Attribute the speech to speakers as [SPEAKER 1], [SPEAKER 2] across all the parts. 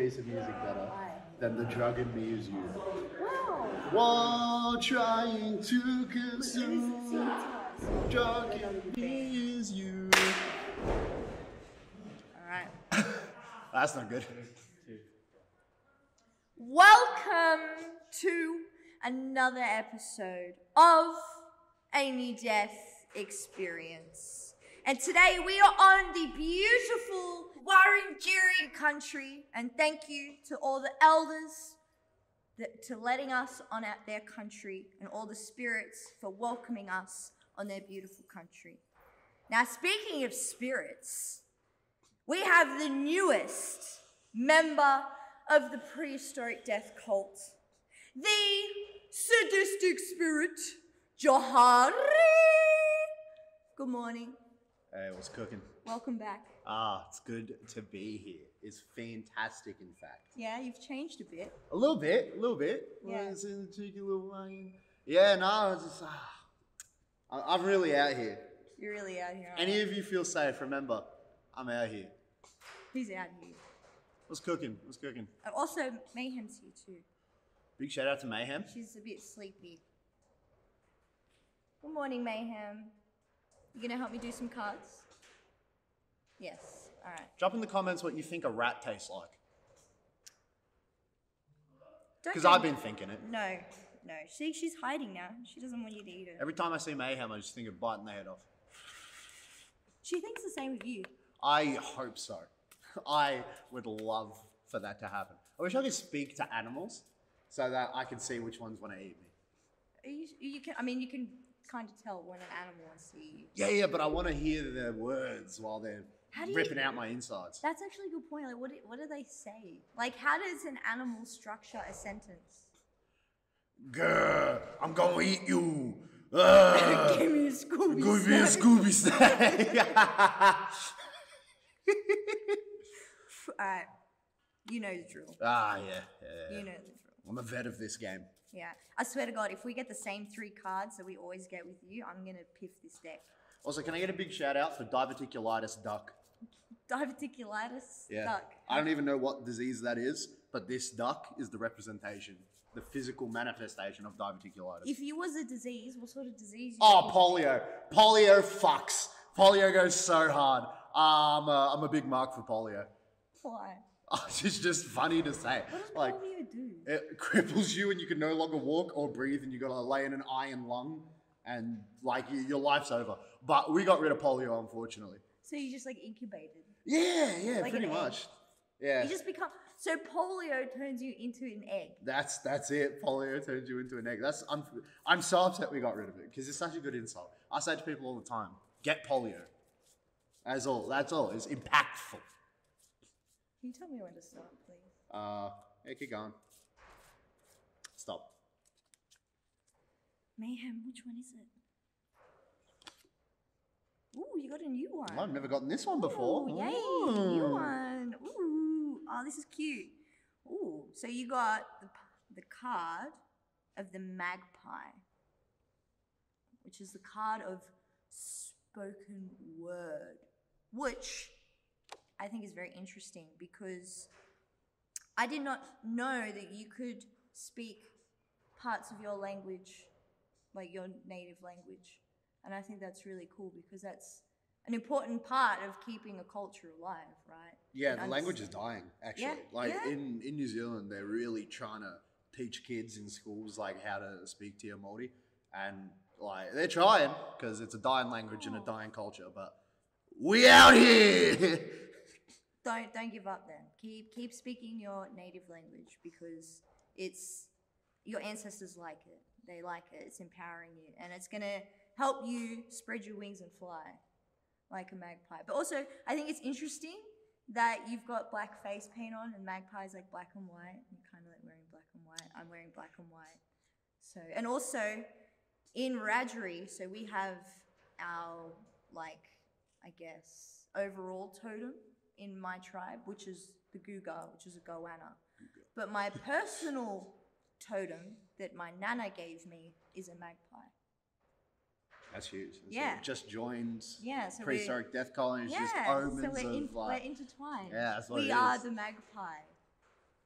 [SPEAKER 1] piece of music better than The Drug in Me Is You.
[SPEAKER 2] Wow.
[SPEAKER 1] While trying to consume, drug in me is you.
[SPEAKER 2] All right.
[SPEAKER 1] That's not good.
[SPEAKER 2] Welcome to another episode of A Near Death Experience. And today we are on the beautiful Wurundjeri country. And thank you to all the elders to letting us on their country, and all the spirits for welcoming us on their beautiful country. Now, speaking of spirits, we have the newest member of the prehistoric death cult, the sadistic spirit, Johari. Good morning.
[SPEAKER 1] Hey, what's cooking?
[SPEAKER 2] Welcome back.
[SPEAKER 1] It's good to be here. It's fantastic, in fact.
[SPEAKER 2] Yeah, you've changed a bit.
[SPEAKER 1] A little bit.
[SPEAKER 2] Yeah.
[SPEAKER 1] It's in the cheeky little Yeah, no, it's just, I'm really out here.
[SPEAKER 2] You're really out here.
[SPEAKER 1] Any of you feel safe, remember, I'm out here.
[SPEAKER 2] He's out here.
[SPEAKER 1] What's cooking?
[SPEAKER 2] Also, Mayhem's here too.
[SPEAKER 1] Big shout out to Mayhem.
[SPEAKER 2] She's a bit sleepy. Good morning, Mayhem. You gonna help me do some cards? Yes. All right.
[SPEAKER 1] Drop in the comments what you think a rat tastes like.
[SPEAKER 2] Don't
[SPEAKER 1] Because
[SPEAKER 2] go-
[SPEAKER 1] I've been thinking it.
[SPEAKER 2] No. See, she's hiding now. She doesn't want you to eat it.
[SPEAKER 1] Every time I see Mayhem, I just think of biting the head off.
[SPEAKER 2] She thinks the same of you.
[SPEAKER 1] I hope so. I would love for that to happen. I wish I could speak to animals so that I could see which ones want to eat me.
[SPEAKER 2] You can. I mean, you can kind of tell when an animal wants to eat you.
[SPEAKER 1] Yeah, but I want to hear their words while they're ripping out my insides.
[SPEAKER 2] That's actually a good point. Like, what do they say? Like, how does an animal structure a sentence?
[SPEAKER 1] Grr, I'm gonna eat you.
[SPEAKER 2] Give me a Scooby.
[SPEAKER 1] Give me a Scooby snack.
[SPEAKER 2] Alright. You know the drill.
[SPEAKER 1] Yeah.
[SPEAKER 2] You know the drill.
[SPEAKER 1] I'm a vet of this game.
[SPEAKER 2] Yeah. I swear to God, if we get the same 3 cards that we always get with you, I'm gonna piff this deck.
[SPEAKER 1] Also, can I get a big shout out for diverticulitis duck?
[SPEAKER 2] Diverticulitis
[SPEAKER 1] Yeah.
[SPEAKER 2] duck.
[SPEAKER 1] I don't even know what disease that is, but this duck is the representation, the physical manifestation of diverticulitis.
[SPEAKER 2] If you was a disease, what sort of disease?
[SPEAKER 1] Polio. Polio fucks. Polio goes so hard. I'm a big mark for polio.
[SPEAKER 2] Why?
[SPEAKER 1] It's just funny to say.
[SPEAKER 2] What does polio do?
[SPEAKER 1] It cripples you and you can no longer walk or breathe, and you gotta lay in an iron lung, and your life's over. But we got rid of polio, unfortunately.
[SPEAKER 2] So you just incubated.
[SPEAKER 1] Yeah,
[SPEAKER 2] Like
[SPEAKER 1] pretty
[SPEAKER 2] an egg.
[SPEAKER 1] much. Yeah.
[SPEAKER 2] You just become. So polio turns you into an egg.
[SPEAKER 1] That's it. Polio turns you into an egg. I'm so upset we got rid of it because it's such a good insult. I say to people all the time, get polio. That's all. It's impactful.
[SPEAKER 2] Can you tell me when to stop, please?
[SPEAKER 1] Yeah, keep going. Stop.
[SPEAKER 2] Mayhem, which one is it? Ooh, you got a new one.
[SPEAKER 1] I've never gotten this one before.
[SPEAKER 2] Ooh, yay,
[SPEAKER 1] Ooh.
[SPEAKER 2] new one. Ooh, oh, this is cute. Ooh, so you got the card of the magpie, which is the card of spoken word, which I think is very interesting because I did not know that you could speak parts of your language, like your native language. And I think that's really cool because that's an important part of keeping a culture alive, right?
[SPEAKER 1] Yeah,
[SPEAKER 2] And
[SPEAKER 1] the language is dying, actually.
[SPEAKER 2] Yeah,
[SPEAKER 1] In New Zealand, they're really trying to teach kids in schools how to speak Te Māori. And they're trying because it's a dying language and a dying culture, but we out here.
[SPEAKER 2] Don't give up then. Keep speaking your native language because it's your ancestors like it. They like it. It's empowering you, and it's gonna help you spread your wings and fly like a magpie. But also, I think it's interesting that you've got black face paint on, and magpie's black and white. You're kind of wearing black and white. I'm wearing black and white. So, and also in Wiradjuri, so we have our I guess overall totem in my tribe, which is the Guga, which is a goanna. But my personal totem that my nana gave me is a magpie.
[SPEAKER 1] That's huge.
[SPEAKER 2] Yeah.
[SPEAKER 1] So just joined
[SPEAKER 2] So
[SPEAKER 1] prehistoric death colonies, just
[SPEAKER 2] so
[SPEAKER 1] omens
[SPEAKER 2] we're
[SPEAKER 1] of
[SPEAKER 2] we're intertwined.
[SPEAKER 1] Yeah, that's what
[SPEAKER 2] we
[SPEAKER 1] it
[SPEAKER 2] are
[SPEAKER 1] is.
[SPEAKER 2] the magpie.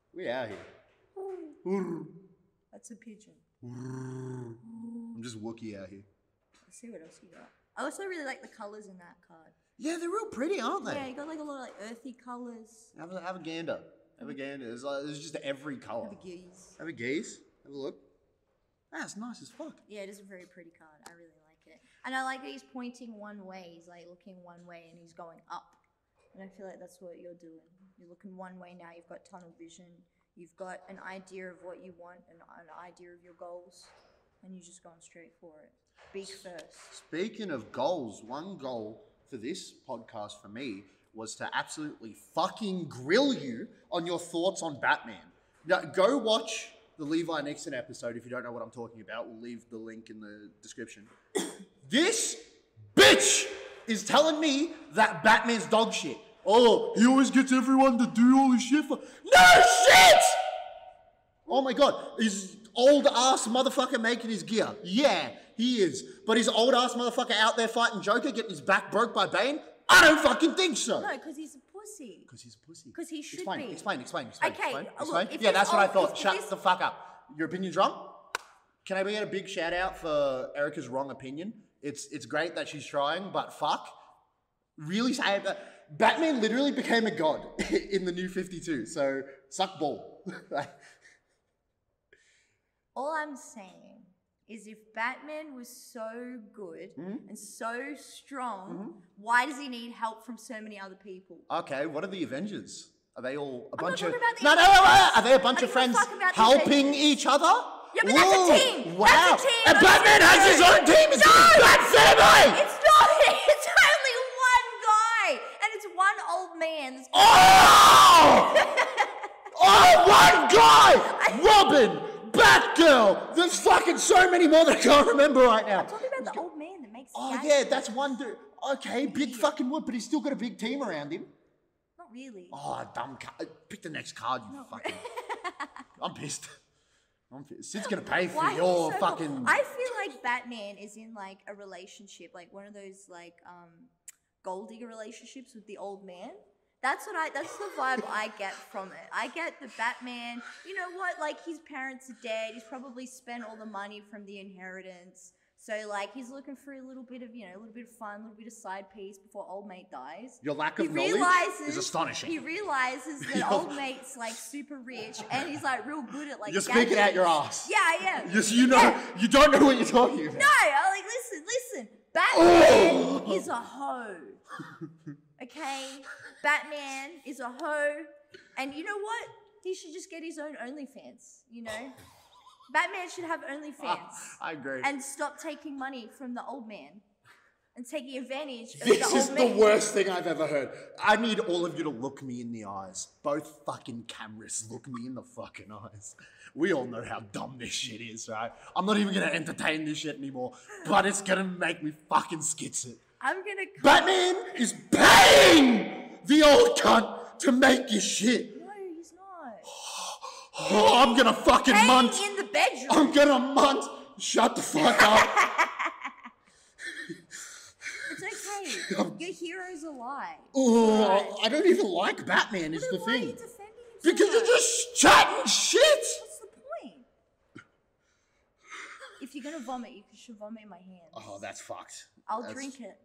[SPEAKER 1] We out here.
[SPEAKER 2] That's a pigeon.
[SPEAKER 1] I'm just Wookiee out here.
[SPEAKER 2] Let's see what else you got. I also really like the colors in that card.
[SPEAKER 1] Yeah, they're real pretty, aren't they?
[SPEAKER 2] Yeah, you got like a lot of like earthy colors.
[SPEAKER 1] Have a gander. Have a gander. There's just every color.
[SPEAKER 2] Have a geese.
[SPEAKER 1] Have a gaze. Have a look. That's nice as fuck.
[SPEAKER 2] Yeah, it is a very pretty card. I really like it. And I like that he's pointing one way. He's like looking one way and he's going up. And I feel like that's what you're doing. You're looking one way now. You've got tunnel vision. You've got an idea of what you want and an idea of your goals. And you're just going straight for it. Beak first.
[SPEAKER 1] Speaking of goals, one goal for this podcast for me was to absolutely fucking grill you on your thoughts on Batman. Now, go watch the Levi Nixon episode if you don't know what I'm talking about. We'll leave the link in the description. This bitch is telling me that Batman's dog shit. Oh, he always gets everyone to do all this shit for... No shit! Oh my god, is old ass motherfucker making his gear? Yeah, he is. But is old ass motherfucker out there fighting Joker, getting his back broke by Bane? I don't fucking think so.
[SPEAKER 2] No, because he's a pussy.
[SPEAKER 1] Because he's a pussy.
[SPEAKER 2] Because he should
[SPEAKER 1] Explain.
[SPEAKER 2] be.
[SPEAKER 1] Explain.
[SPEAKER 2] Okay, look, if
[SPEAKER 1] Yeah,
[SPEAKER 2] this
[SPEAKER 1] that's what I
[SPEAKER 2] old-
[SPEAKER 1] thought.
[SPEAKER 2] if
[SPEAKER 1] Shut
[SPEAKER 2] this-
[SPEAKER 1] the fuck up. Your opinion's wrong? Can I get a big shout out for Erica's wrong opinion? It's great that she's trying, but fuck. Really say that Batman literally became a god in the new 52, so suck ball.
[SPEAKER 2] All I'm saying is if Batman was so good and so strong, why does he need help from so many other people?
[SPEAKER 1] Okay, what are the Avengers? Are they all a
[SPEAKER 2] I'm not
[SPEAKER 1] bunch of...
[SPEAKER 2] talking about the
[SPEAKER 1] No,
[SPEAKER 2] Avengers.
[SPEAKER 1] are they a bunch
[SPEAKER 2] I
[SPEAKER 1] of
[SPEAKER 2] don't give
[SPEAKER 1] friends
[SPEAKER 2] a fuck about the
[SPEAKER 1] helping
[SPEAKER 2] Avengers.
[SPEAKER 1] each other?
[SPEAKER 2] Yeah, but that's a
[SPEAKER 1] Whoa,
[SPEAKER 2] team.
[SPEAKER 1] Wow.
[SPEAKER 2] That's a team.
[SPEAKER 1] And
[SPEAKER 2] That's
[SPEAKER 1] Batman
[SPEAKER 2] a
[SPEAKER 1] has
[SPEAKER 2] team.
[SPEAKER 1] his own team. It's
[SPEAKER 2] No!
[SPEAKER 1] a Bat family!
[SPEAKER 2] It's not. It's only one guy, and it's one old man. That's
[SPEAKER 1] Oh! Oh, one guy! Robin! Batgirl! There's fucking so many more that I can't remember right now.
[SPEAKER 2] I'm talking about the old man that makes.
[SPEAKER 1] Oh,
[SPEAKER 2] gadgets.
[SPEAKER 1] yeah, that's one dude. Okay, big fucking wood, but he's still got a big team around him.
[SPEAKER 2] Not really.
[SPEAKER 1] Oh, dumb card. Pick the next card, you fucking... I'm pissed. Sid's gonna pay for
[SPEAKER 2] Why are you
[SPEAKER 1] your
[SPEAKER 2] so
[SPEAKER 1] fucking...
[SPEAKER 2] cool? I feel like Batman is in like a relationship, like one of those like gold digger relationships with the old man. That's the vibe I get from it. I get the Batman, you know what, like his parents are dead, he's probably spent all the money from the inheritance. So like he's looking for a little bit of, you know, a little bit of fun, a little bit of side piece before old mate dies.
[SPEAKER 1] Your lack of
[SPEAKER 2] He
[SPEAKER 1] knowledge
[SPEAKER 2] realizes-
[SPEAKER 1] is astonishing.
[SPEAKER 2] He realizes that old mate's like super rich and he's like real good at like
[SPEAKER 1] You're speaking out your
[SPEAKER 2] gadgets.
[SPEAKER 1] ass.
[SPEAKER 2] Yeah, I am.
[SPEAKER 1] Yes, you know,
[SPEAKER 2] Yeah.
[SPEAKER 1] you don't know what you're talking about.
[SPEAKER 2] No, I'm like, listen. Batman
[SPEAKER 1] Oh.
[SPEAKER 2] is a hoe. Okay? Batman is a hoe. And you know what? He should just get his own OnlyFans, you know? Batman should have OnlyFans.
[SPEAKER 1] I agree.
[SPEAKER 2] And stop taking money from the old man. And taking advantage of
[SPEAKER 1] This
[SPEAKER 2] the
[SPEAKER 1] is
[SPEAKER 2] old
[SPEAKER 1] the
[SPEAKER 2] man.
[SPEAKER 1] worst thing I've ever heard. I need all of you to look me in the eyes. Both fucking cameras look me in the fucking eyes. We all know how dumb this shit is, right? I'm not even gonna entertain this shit anymore, but it's gonna make me fucking skitz it.
[SPEAKER 2] I'm gonna
[SPEAKER 1] Batman is paying the old cunt to make your shit.
[SPEAKER 2] No, he's not.
[SPEAKER 1] Oh, I'm gonna fucking
[SPEAKER 2] Paying
[SPEAKER 1] munt.
[SPEAKER 2] in the bedroom.
[SPEAKER 1] I'm gonna munt. Shut the fuck up.
[SPEAKER 2] It's okay. Your hero's a lie.
[SPEAKER 1] Oh, I don't even like Batman is the
[SPEAKER 2] Then why are you
[SPEAKER 1] thing.
[SPEAKER 2] defending him so
[SPEAKER 1] Because you're
[SPEAKER 2] much?
[SPEAKER 1] just chatting shit.
[SPEAKER 2] What's the point? If you're gonna vomit, you should vomit in my hands.
[SPEAKER 1] Oh, that's fucked.
[SPEAKER 2] I'll
[SPEAKER 1] That's-
[SPEAKER 2] drink it.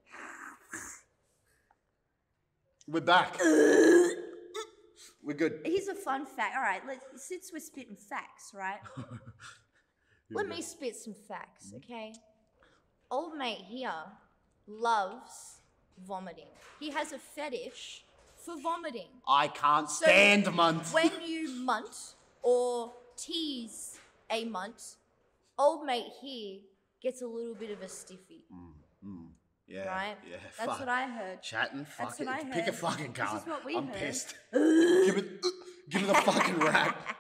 [SPEAKER 1] We're back. We're good.
[SPEAKER 2] Here's a fun fact. All right, since we're spitting facts, right? Let me spit some facts, okay? Old mate here loves vomiting. He has a fetish for vomiting.
[SPEAKER 1] I can't stand munt.
[SPEAKER 2] When you munt or tease a munt, old mate here gets a little bit of a stiffy,
[SPEAKER 1] Yeah,
[SPEAKER 2] right?
[SPEAKER 1] yeah.
[SPEAKER 2] That's
[SPEAKER 1] fuck.
[SPEAKER 2] what I heard.
[SPEAKER 1] Chatting,
[SPEAKER 2] That's
[SPEAKER 1] fucking.
[SPEAKER 2] what I
[SPEAKER 1] Pick a
[SPEAKER 2] heard.
[SPEAKER 1] fucking
[SPEAKER 2] This
[SPEAKER 1] card.
[SPEAKER 2] is what we
[SPEAKER 1] I'm
[SPEAKER 2] heard.
[SPEAKER 1] pissed. give me the fucking rack.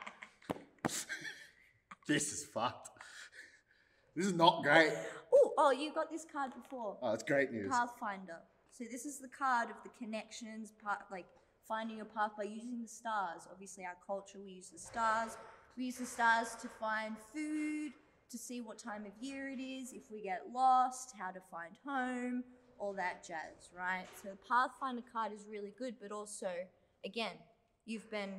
[SPEAKER 1] This is fucked. This is not great.
[SPEAKER 2] Oh, you got this card before.
[SPEAKER 1] Oh, it's great news.
[SPEAKER 2] Pathfinder. So this is the card of the connections, like finding your path by using the stars. Obviously, our culture, we use the stars. We use the stars to find food, to see what time of year it is, if we get lost, how to find home, all that jazz, right? So the Pathfinder card is really good, but also, again, you've been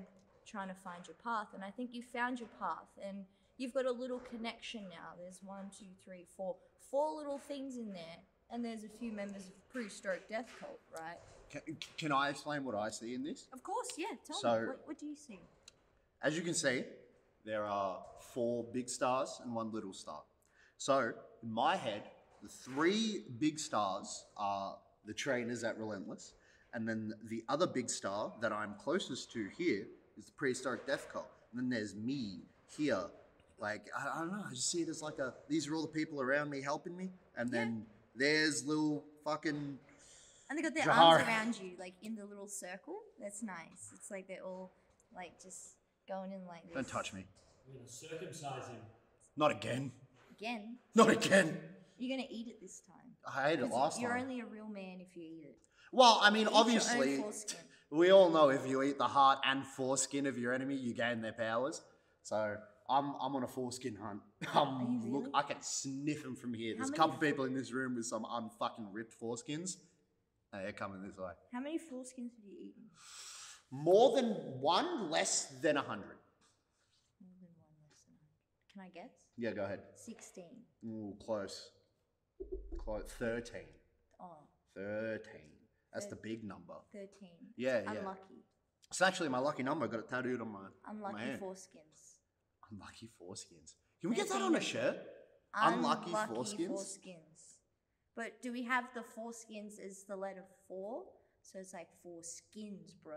[SPEAKER 2] trying to find your path. And I think you found your path, and you've got a little connection now. There's 1, 2, 3, 4, 4 little things in there, and there's a few members of Prehistoric Death Cult, right?
[SPEAKER 1] Can I explain what I see in this?
[SPEAKER 2] Of course, yeah. Tell me, what do you see?
[SPEAKER 1] As you can see, there are 4 big stars and 1 little star. So, in my head, the 3 big stars are the trainers at Relentless, and then the other big star that I'm closest to here is the Prehistoric Death Cult. And then there's me here. Like, I don't know, I just see it as like these are all the people around me helping me, and then there's little fucking...
[SPEAKER 2] And they got their arms around you, like in the little circle. That's nice. It's like they're all like just going in like this.
[SPEAKER 1] Don't touch me.
[SPEAKER 3] We're going to circumcise him.
[SPEAKER 1] Not again.
[SPEAKER 2] Again?
[SPEAKER 1] Not again.
[SPEAKER 2] You're going to eat it this time.
[SPEAKER 1] I ate it last time.
[SPEAKER 2] You're only a real man if you eat it.
[SPEAKER 1] Well, I mean,
[SPEAKER 2] Eat
[SPEAKER 1] obviously,
[SPEAKER 2] your own foreskin.
[SPEAKER 1] we all know if you eat the heart and foreskin of your enemy, you gain their powers. So I'm on a foreskin hunt.
[SPEAKER 2] Are you really?
[SPEAKER 1] Look, I can sniff them from here. There's a
[SPEAKER 2] many
[SPEAKER 1] couple people in this room with some unfucking ripped foreskins. They're coming this way.
[SPEAKER 2] How many foreskins have you eaten?
[SPEAKER 1] More than 1, less than 100.
[SPEAKER 2] More than 1, less than 100. Can I guess?
[SPEAKER 1] Yeah, go ahead.
[SPEAKER 2] 16.
[SPEAKER 1] Ooh, close. 13.
[SPEAKER 2] Oh,
[SPEAKER 1] 13. That's the big number.
[SPEAKER 2] 13.
[SPEAKER 1] Yeah.
[SPEAKER 2] Unlucky.
[SPEAKER 1] It's actually my lucky number. I got it tattooed on my
[SPEAKER 2] Unlucky
[SPEAKER 1] hand.
[SPEAKER 2] foreskins.
[SPEAKER 1] Unlucky foreskins. Can we get that on a shirt? Unlucky foreskins?
[SPEAKER 2] But do we have the foreskins as the letter 4? So it's like 4 skins, bro.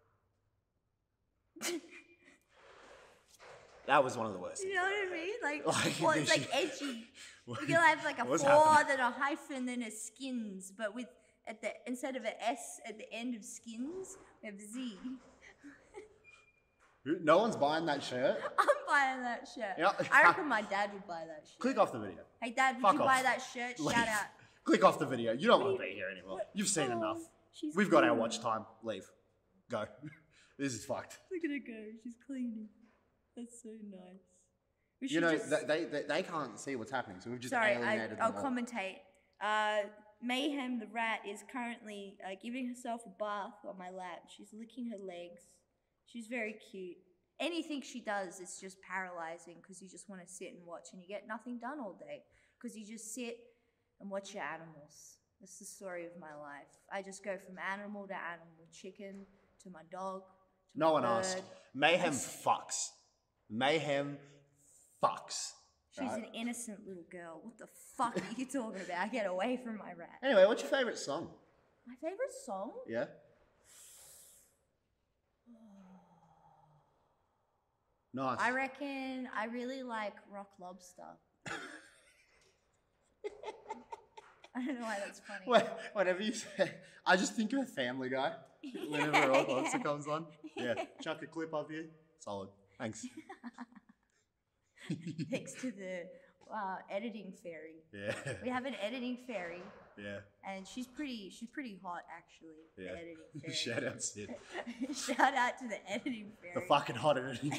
[SPEAKER 1] That was one of the worst.
[SPEAKER 2] You know what I mean? Like
[SPEAKER 1] Like,
[SPEAKER 2] it's like edgy.
[SPEAKER 1] What-
[SPEAKER 2] You can have like a 4,
[SPEAKER 1] what's happening?
[SPEAKER 2] then a hyphen, then a skins, but with instead of an S at the end of skins, we have Z.
[SPEAKER 1] No one's buying that shirt.
[SPEAKER 2] I'm buying that shirt.
[SPEAKER 1] Yeah.
[SPEAKER 2] I reckon my dad would buy that shirt.
[SPEAKER 1] Click off the video.
[SPEAKER 2] Hey Dad, would
[SPEAKER 1] Fuck
[SPEAKER 2] you
[SPEAKER 1] off.
[SPEAKER 2] buy that shirt?
[SPEAKER 1] Leave.
[SPEAKER 2] Shout out.
[SPEAKER 1] Click off the video. You don't want to be here anymore. You've seen
[SPEAKER 2] Oh,
[SPEAKER 1] enough.
[SPEAKER 2] she's
[SPEAKER 1] We've got our
[SPEAKER 2] cleaning.
[SPEAKER 1] watch time. Leave. Go. This is fucked.
[SPEAKER 2] Look at her go. She's cleaning. That's so nice. We
[SPEAKER 1] You
[SPEAKER 2] should
[SPEAKER 1] know,
[SPEAKER 2] just-
[SPEAKER 1] they can't see what's happening, so we've just
[SPEAKER 2] Sorry,
[SPEAKER 1] alienated
[SPEAKER 2] I'll
[SPEAKER 1] them all.
[SPEAKER 2] commentate. Mayhem the rat is currently giving herself a bath on my lap. She's licking her legs. She's very cute. Anything she does, it's just paralyzing because you just want to sit and watch and you get nothing done all day because you just sit and watch your animals. That's the story of my life. I just go from animal to animal, chicken to my dog. To
[SPEAKER 1] No
[SPEAKER 2] my
[SPEAKER 1] one
[SPEAKER 2] bird.
[SPEAKER 1] asked. Mayhem fucks. Mayhem fucks.
[SPEAKER 2] She's an innocent little girl. What the fuck are you talking about? Get away from my rat.
[SPEAKER 1] Anyway, what's your favourite song?
[SPEAKER 2] My favorite song?
[SPEAKER 1] Yeah? Nice.
[SPEAKER 2] I reckon I really like Rock Lobster. I don't know why that's funny.
[SPEAKER 1] Whatever you say, I just think of a Family Guy whenever Rock Lobster comes on. Yeah, chuck a clip up here. Solid. Thanks.
[SPEAKER 2] Thanks to the editing fairy.
[SPEAKER 1] Yeah.
[SPEAKER 2] We have an editing fairy,
[SPEAKER 1] Yeah.
[SPEAKER 2] and she's pretty hot actually. The
[SPEAKER 1] Yeah.
[SPEAKER 2] editing fairy.
[SPEAKER 1] Shout out Sid.
[SPEAKER 2] Shout out to the editing fairy.
[SPEAKER 1] The fucking hot editing.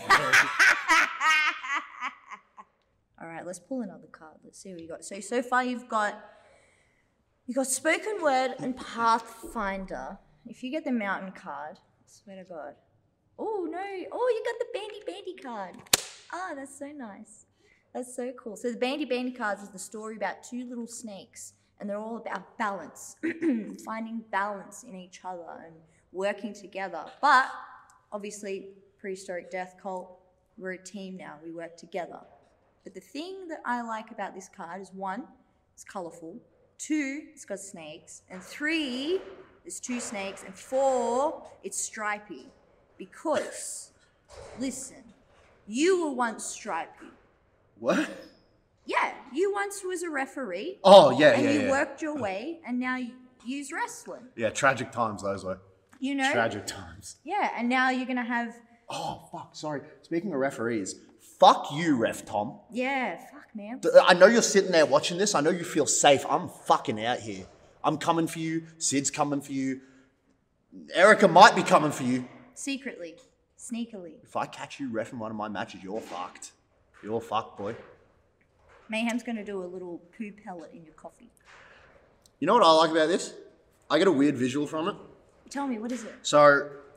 [SPEAKER 2] All right, let's pull another card. Let's see what you got. So far you've got spoken word and pathfinder. If you get the mountain card, I swear to God. Oh no! Oh, you got the bandy card. Ah, that's so nice. That's so cool. So the bandy cards is the story about 2 little snakes, and they're all about balance, finding balance in each other and working together. But obviously, Prehistoric Death Cult, we're a team now. We work together. But the thing that I like about this card is 1, it's colorful. 2, it's got snakes. And 3, there's 2 snakes. And 4, it's stripy. Because, listen, you were once stripy.
[SPEAKER 1] What?
[SPEAKER 2] Yeah, you once was a referee.
[SPEAKER 1] Oh, yeah,
[SPEAKER 2] and
[SPEAKER 1] yeah,
[SPEAKER 2] you
[SPEAKER 1] yeah.
[SPEAKER 2] worked your way, and now you use wrestling.
[SPEAKER 1] Yeah, tragic times those were.
[SPEAKER 2] You know?
[SPEAKER 1] Tragic times.
[SPEAKER 2] Yeah, and now you're going to have...
[SPEAKER 1] Oh, fuck, sorry. Speaking of referees, fuck you, Ref Tom.
[SPEAKER 2] Yeah, fuck, man.
[SPEAKER 1] I know you're sitting there watching this. I know you feel safe. I'm fucking out here. I'm coming for you. Sid's coming for you. Erica might be coming for you.
[SPEAKER 2] Secretly. Sneakily.
[SPEAKER 1] If I catch you reffing one of my matches, you're fucked. You're fucked, boy.
[SPEAKER 2] Mayhem's going to do a little poo pellet in your coffee.
[SPEAKER 1] You know what I like about this? I get a weird visual from it.
[SPEAKER 2] Tell me, what is it?
[SPEAKER 1] So,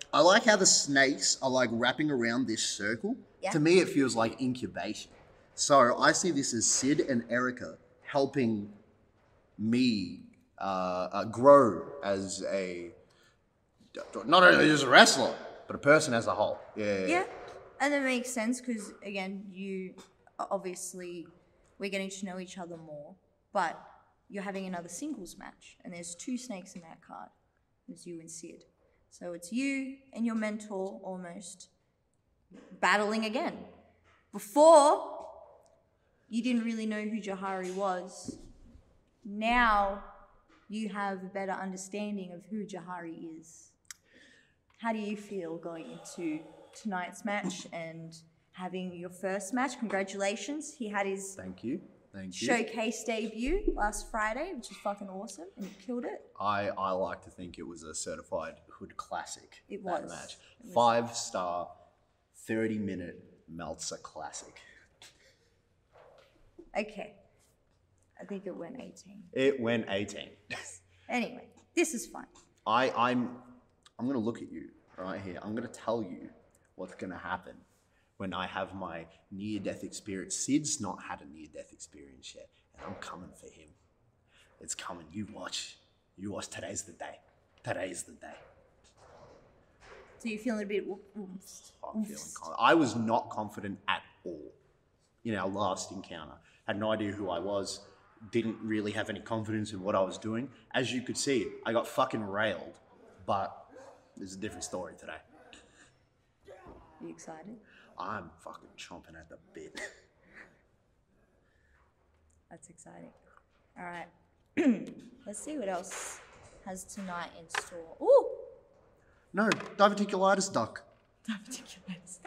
[SPEAKER 1] I like how the snakes are like wrapping around this circle.
[SPEAKER 2] Yeah.
[SPEAKER 1] To me, it feels like incubation. So I see this as Sid and Erica helping me grow as not only as a wrestler, but a person as a whole.
[SPEAKER 2] Yeah, and that makes sense because again, obviously we're getting to know each other more, but you're having another singles match, and there's 2 snakes in that card. There's you and Sid, so it's you and your mentor almost battling again. Before, you didn't really know who Johari was. Now you have a better understanding of who Johari is. How do you feel going into tonight's match and having your first match? Congratulations. He had his
[SPEAKER 1] Thank you.
[SPEAKER 2] showcase debut last Friday, which is fucking awesome, and he killed it.
[SPEAKER 1] I like to think it was a certified hood classic.
[SPEAKER 2] It
[SPEAKER 1] that
[SPEAKER 2] was.
[SPEAKER 1] match. 5-star, 30-minute Meltzer classic.
[SPEAKER 2] Okay. I think it went 18.
[SPEAKER 1] It went 18.
[SPEAKER 2] Anyway, this is fun.
[SPEAKER 1] I'm gonna look at you right here. I'm gonna tell you what's gonna happen when I have my near-death experience. Sid's not had a near-death experience yet, and I'm coming for him. It's coming. You watch. You watch. Today's the day. Today's the day.
[SPEAKER 2] So you're feeling a bit...
[SPEAKER 1] I'm feeling confident. I was not confident at all in our last encounter. Had no idea who I was. Didn't really have any confidence in what I was doing. As you could see, I got fucking railed. But there's a different story today.
[SPEAKER 2] Are you excited?
[SPEAKER 1] I'm fucking chomping at the bit.
[SPEAKER 2] That's exciting. All right. Let's see what else has tonight in store. Ooh!
[SPEAKER 1] No, diverticulitis duck.
[SPEAKER 2] Diverticulitis.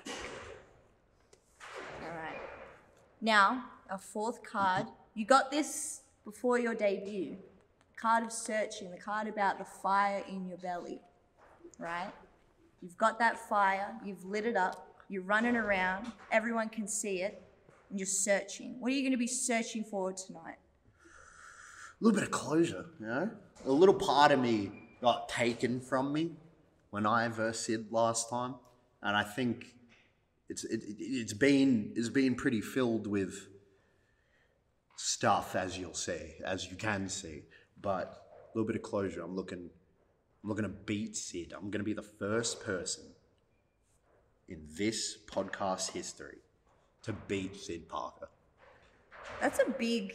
[SPEAKER 2] All right. Now, our 4th card. You got this before your debut. Card of searching, the card about the fire in your belly, right? You've got that fire, you've lit it up, you're running around, everyone can see it, and you're searching. What are you going to be searching for tonight?
[SPEAKER 1] A little bit of closure, you know? A little part of me got taken from me when I versed Sid last time, and I think it's been pretty filled with stuff, as you can see, but a little bit of closure. I'm looking to beat Sid. I'm going to be the first person in this podcast history to beat Sid Parker.
[SPEAKER 2] That's a big,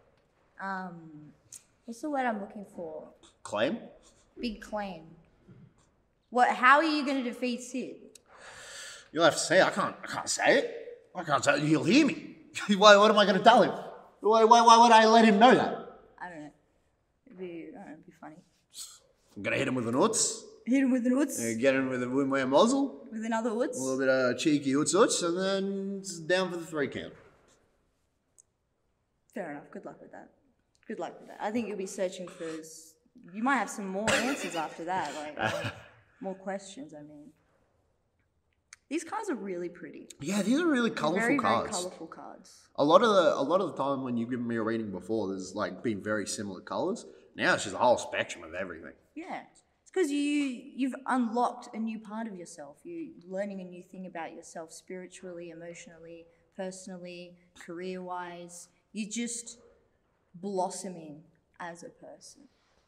[SPEAKER 2] what's the word I'm looking for?
[SPEAKER 1] Claim?
[SPEAKER 2] Big claim. How are you going to defeat Sid?
[SPEAKER 1] You'll have to say it. I can't say it. I can't say it. He'll hear me. What am I going to tell him? Why would I let him know that?
[SPEAKER 2] I don't know. It'd be funny.
[SPEAKER 1] I'm going to hit him with an uts.
[SPEAKER 2] Hit him with an uts.
[SPEAKER 1] Get him with a muzzle.
[SPEAKER 2] With another uts.
[SPEAKER 1] A little bit of cheeky uts, and then it's down for the 3 count.
[SPEAKER 2] Fair enough. Good luck with that. I think you'll be searching for... You might have some more answers after that. More questions, I mean. These cards are really pretty.
[SPEAKER 1] Yeah, these are really colourful
[SPEAKER 2] very,
[SPEAKER 1] cards.
[SPEAKER 2] Very colourful cards.
[SPEAKER 1] A lot of the time when you've given me a reading before, there's been very similar colours. Now it's just a whole spectrum of everything.
[SPEAKER 2] Yeah. It's because you've unlocked a new part of yourself. You're learning a new thing about yourself spiritually, emotionally, personally, career-wise. You're just blossoming as a person.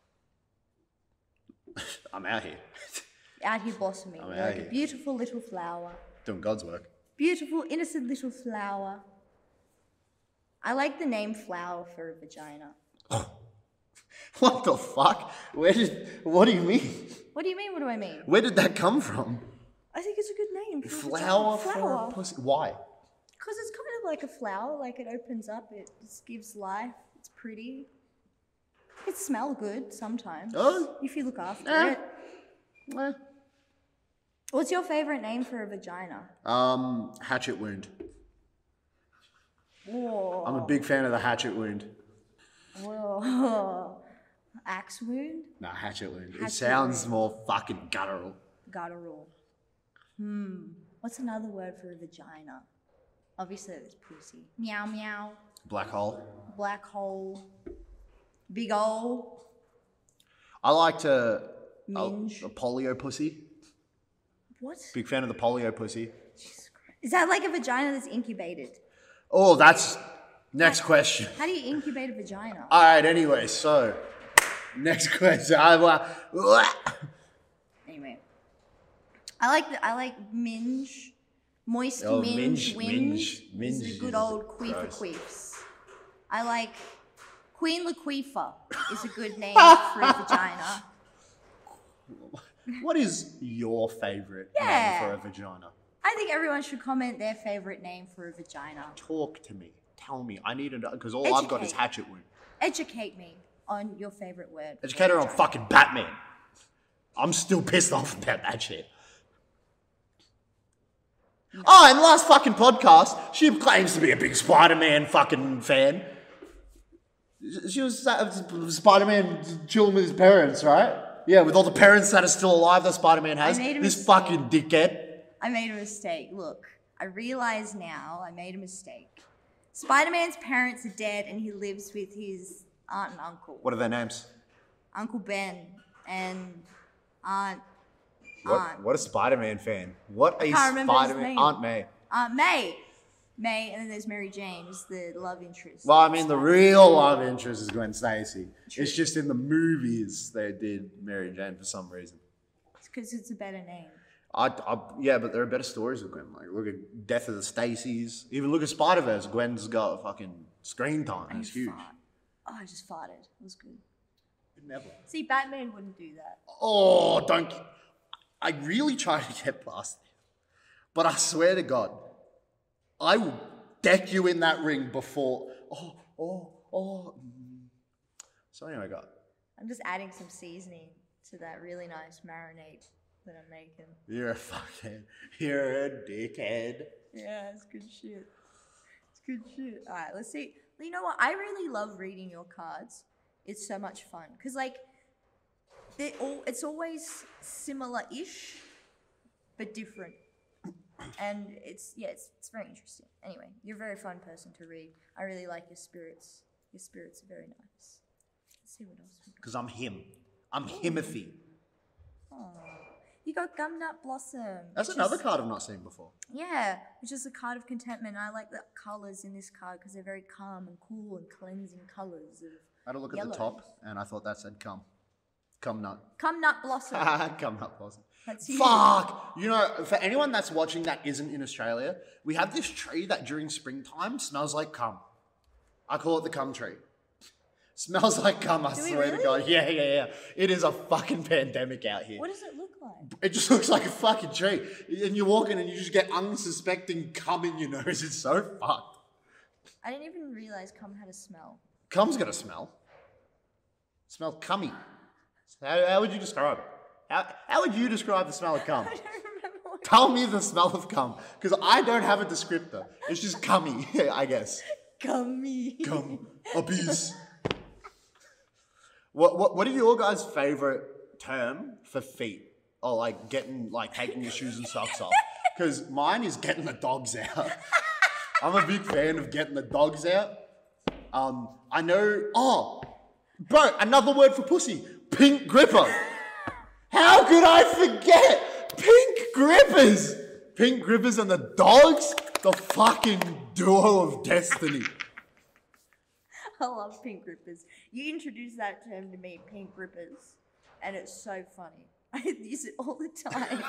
[SPEAKER 1] I'm out here.
[SPEAKER 2] Out here blossoming. You're like a beautiful little flower.
[SPEAKER 1] Doing God's work.
[SPEAKER 2] Beautiful, innocent little flower. I like the name flower for a vagina.
[SPEAKER 1] What the fuck? What do you mean?
[SPEAKER 2] What do you mean? What do I mean?
[SPEAKER 1] Where did that come from?
[SPEAKER 2] I think it's a good name.
[SPEAKER 1] Flower for a pussy. Why?
[SPEAKER 2] Because it's kind of like a flower. Like it opens up. It just gives life. It's pretty. It smells good sometimes.
[SPEAKER 1] Oh.
[SPEAKER 2] If you look after it. What's your favorite name for a vagina?
[SPEAKER 1] Hatchet wound.
[SPEAKER 2] Whoa.
[SPEAKER 1] I'm a big fan of the hatchet wound.
[SPEAKER 2] Whoa. Axe wound?
[SPEAKER 1] No, hatchet wound.
[SPEAKER 2] Hatchet
[SPEAKER 1] it sounds
[SPEAKER 2] wound.
[SPEAKER 1] more fucking guttural.
[SPEAKER 2] Guttural. What's another word for a vagina? Obviously, there's pussy. Meow meow.
[SPEAKER 1] Black hole.
[SPEAKER 2] Black hole. Big ol'.
[SPEAKER 1] I like to...
[SPEAKER 2] Minge.
[SPEAKER 1] A polio pussy.
[SPEAKER 2] What?
[SPEAKER 1] Big fan of the polio pussy.
[SPEAKER 2] Is that like a vagina that's incubated?
[SPEAKER 1] Oh, that's next question.
[SPEAKER 2] How do you incubate a vagina?
[SPEAKER 1] All right. Anyway, so next question.
[SPEAKER 2] Anyway, I like minge, moist
[SPEAKER 1] Oh,
[SPEAKER 2] minge,
[SPEAKER 1] minge
[SPEAKER 2] This is a good
[SPEAKER 1] is
[SPEAKER 2] old queefer
[SPEAKER 1] gross.
[SPEAKER 2] queefs. I like Queen Laquifa is a good name for a vagina.
[SPEAKER 1] What is your favorite name
[SPEAKER 2] Yeah.
[SPEAKER 1] for a vagina?
[SPEAKER 2] I think everyone should comment their favorite name for a vagina.
[SPEAKER 1] Talk to me. Tell me. I need to know because all I've got is
[SPEAKER 2] Educate.
[SPEAKER 1] hatchet wound.
[SPEAKER 2] Educate me on your favorite word. for
[SPEAKER 1] Educated on
[SPEAKER 2] vagina.
[SPEAKER 1] fucking Batman. I'm still pissed off about that shit. Oh, and last fucking podcast, she claims to be a big Spider-Man fucking fan. She was Spider-Man chilling with his parents, right? Yeah, with all the parents that are still alive that Spider-Man has.
[SPEAKER 2] I made a
[SPEAKER 1] This
[SPEAKER 2] mistake.
[SPEAKER 1] fucking dickhead.
[SPEAKER 2] I made a mistake. Look, I realize now I made a mistake. Spider-Man's parents are dead and he lives with his aunt and uncle.
[SPEAKER 1] What are their names?
[SPEAKER 2] Uncle Ben and Aunt
[SPEAKER 1] What a Spider-Man fan. What a
[SPEAKER 2] can't remember his
[SPEAKER 1] Spider-Man.
[SPEAKER 2] name.
[SPEAKER 1] Aunt May.
[SPEAKER 2] May. May, and then there's Mary Jane, who's the love interest.
[SPEAKER 1] Well, I mean, the real love interest is Gwen Stacy. It's just in the movies they did Mary Jane for some reason.
[SPEAKER 2] Because it's a better name.
[SPEAKER 1] Yeah, but there are better stories with Gwen. Like, look at Death of the Stacys. Even look at Spider-Verse. Gwen's got fucking screen time. It's huge.
[SPEAKER 2] Fart. Oh, I just farted. It was good.
[SPEAKER 1] Never.
[SPEAKER 2] See, Batman wouldn't do that.
[SPEAKER 1] Oh, don't. I really try to get past it. But I swear to God, I will deck you in that ring before. Oh. So anyway, God.
[SPEAKER 2] I'm just adding some seasoning to that really nice marinade that I'm making.
[SPEAKER 1] You're a dickhead.
[SPEAKER 2] Yeah, it's good shit. It's good shit. All right, let's see. You know what? I really love reading your cards. It's so much fun because, like, it's always similar-ish, but different. And it's very interesting. Anyway, you're a very fun person to read. I really like your spirits. Your spirits are very nice. Let's see what else.
[SPEAKER 1] Because I'm him. I'm Himothy.
[SPEAKER 2] Oh, you got Gumnut Blossom.
[SPEAKER 1] That's
[SPEAKER 2] which
[SPEAKER 1] another
[SPEAKER 2] is-
[SPEAKER 1] card I've not seen before.
[SPEAKER 2] Yeah, which is a card of contentment. I like the colours in this card because they're very calm and cool and cleansing colours of
[SPEAKER 1] I had a look at
[SPEAKER 2] yellows.
[SPEAKER 1] the top and I thought that said come. Come nut.
[SPEAKER 2] Come Nut Blossom.
[SPEAKER 1] Come nut blossom.
[SPEAKER 2] That's you.
[SPEAKER 1] Fuck! You know, for anyone that's watching that isn't in Australia, we have this tree that during springtime smells like cum. I call it the cum tree. Smells like cum, I
[SPEAKER 2] Do we
[SPEAKER 1] swear to
[SPEAKER 2] really?
[SPEAKER 1] God. Yeah. It is a fucking pandemic out here.
[SPEAKER 2] What does it look like?
[SPEAKER 1] It just looks like a fucking tree. And you walk in and you just get unsuspecting cum in your nose. It's so fucked.
[SPEAKER 2] I didn't even realize cum had a smell.
[SPEAKER 1] Cum's got a smell. Smell cummy. How would you describe it? How would you describe the smell of cum?
[SPEAKER 2] I don't remember what.
[SPEAKER 1] Tell me the smell of cum, because I don't have a descriptor. It's just cummy, I guess.
[SPEAKER 2] Cummy.
[SPEAKER 1] Cum. Abuse. What are your guys' favorite term for feet? Or like taking your shoes and socks off? Because mine is getting the dogs out. I'm a big fan of getting the dogs out. I know. Bro, another word for pussy. Pink gripper. How could I forget? Pink grippers. Pink grippers and the dogs. The fucking duo of destiny.
[SPEAKER 2] I love pink grippers. You introduced that term to me, pink grippers, and it's so funny. I use it all the time.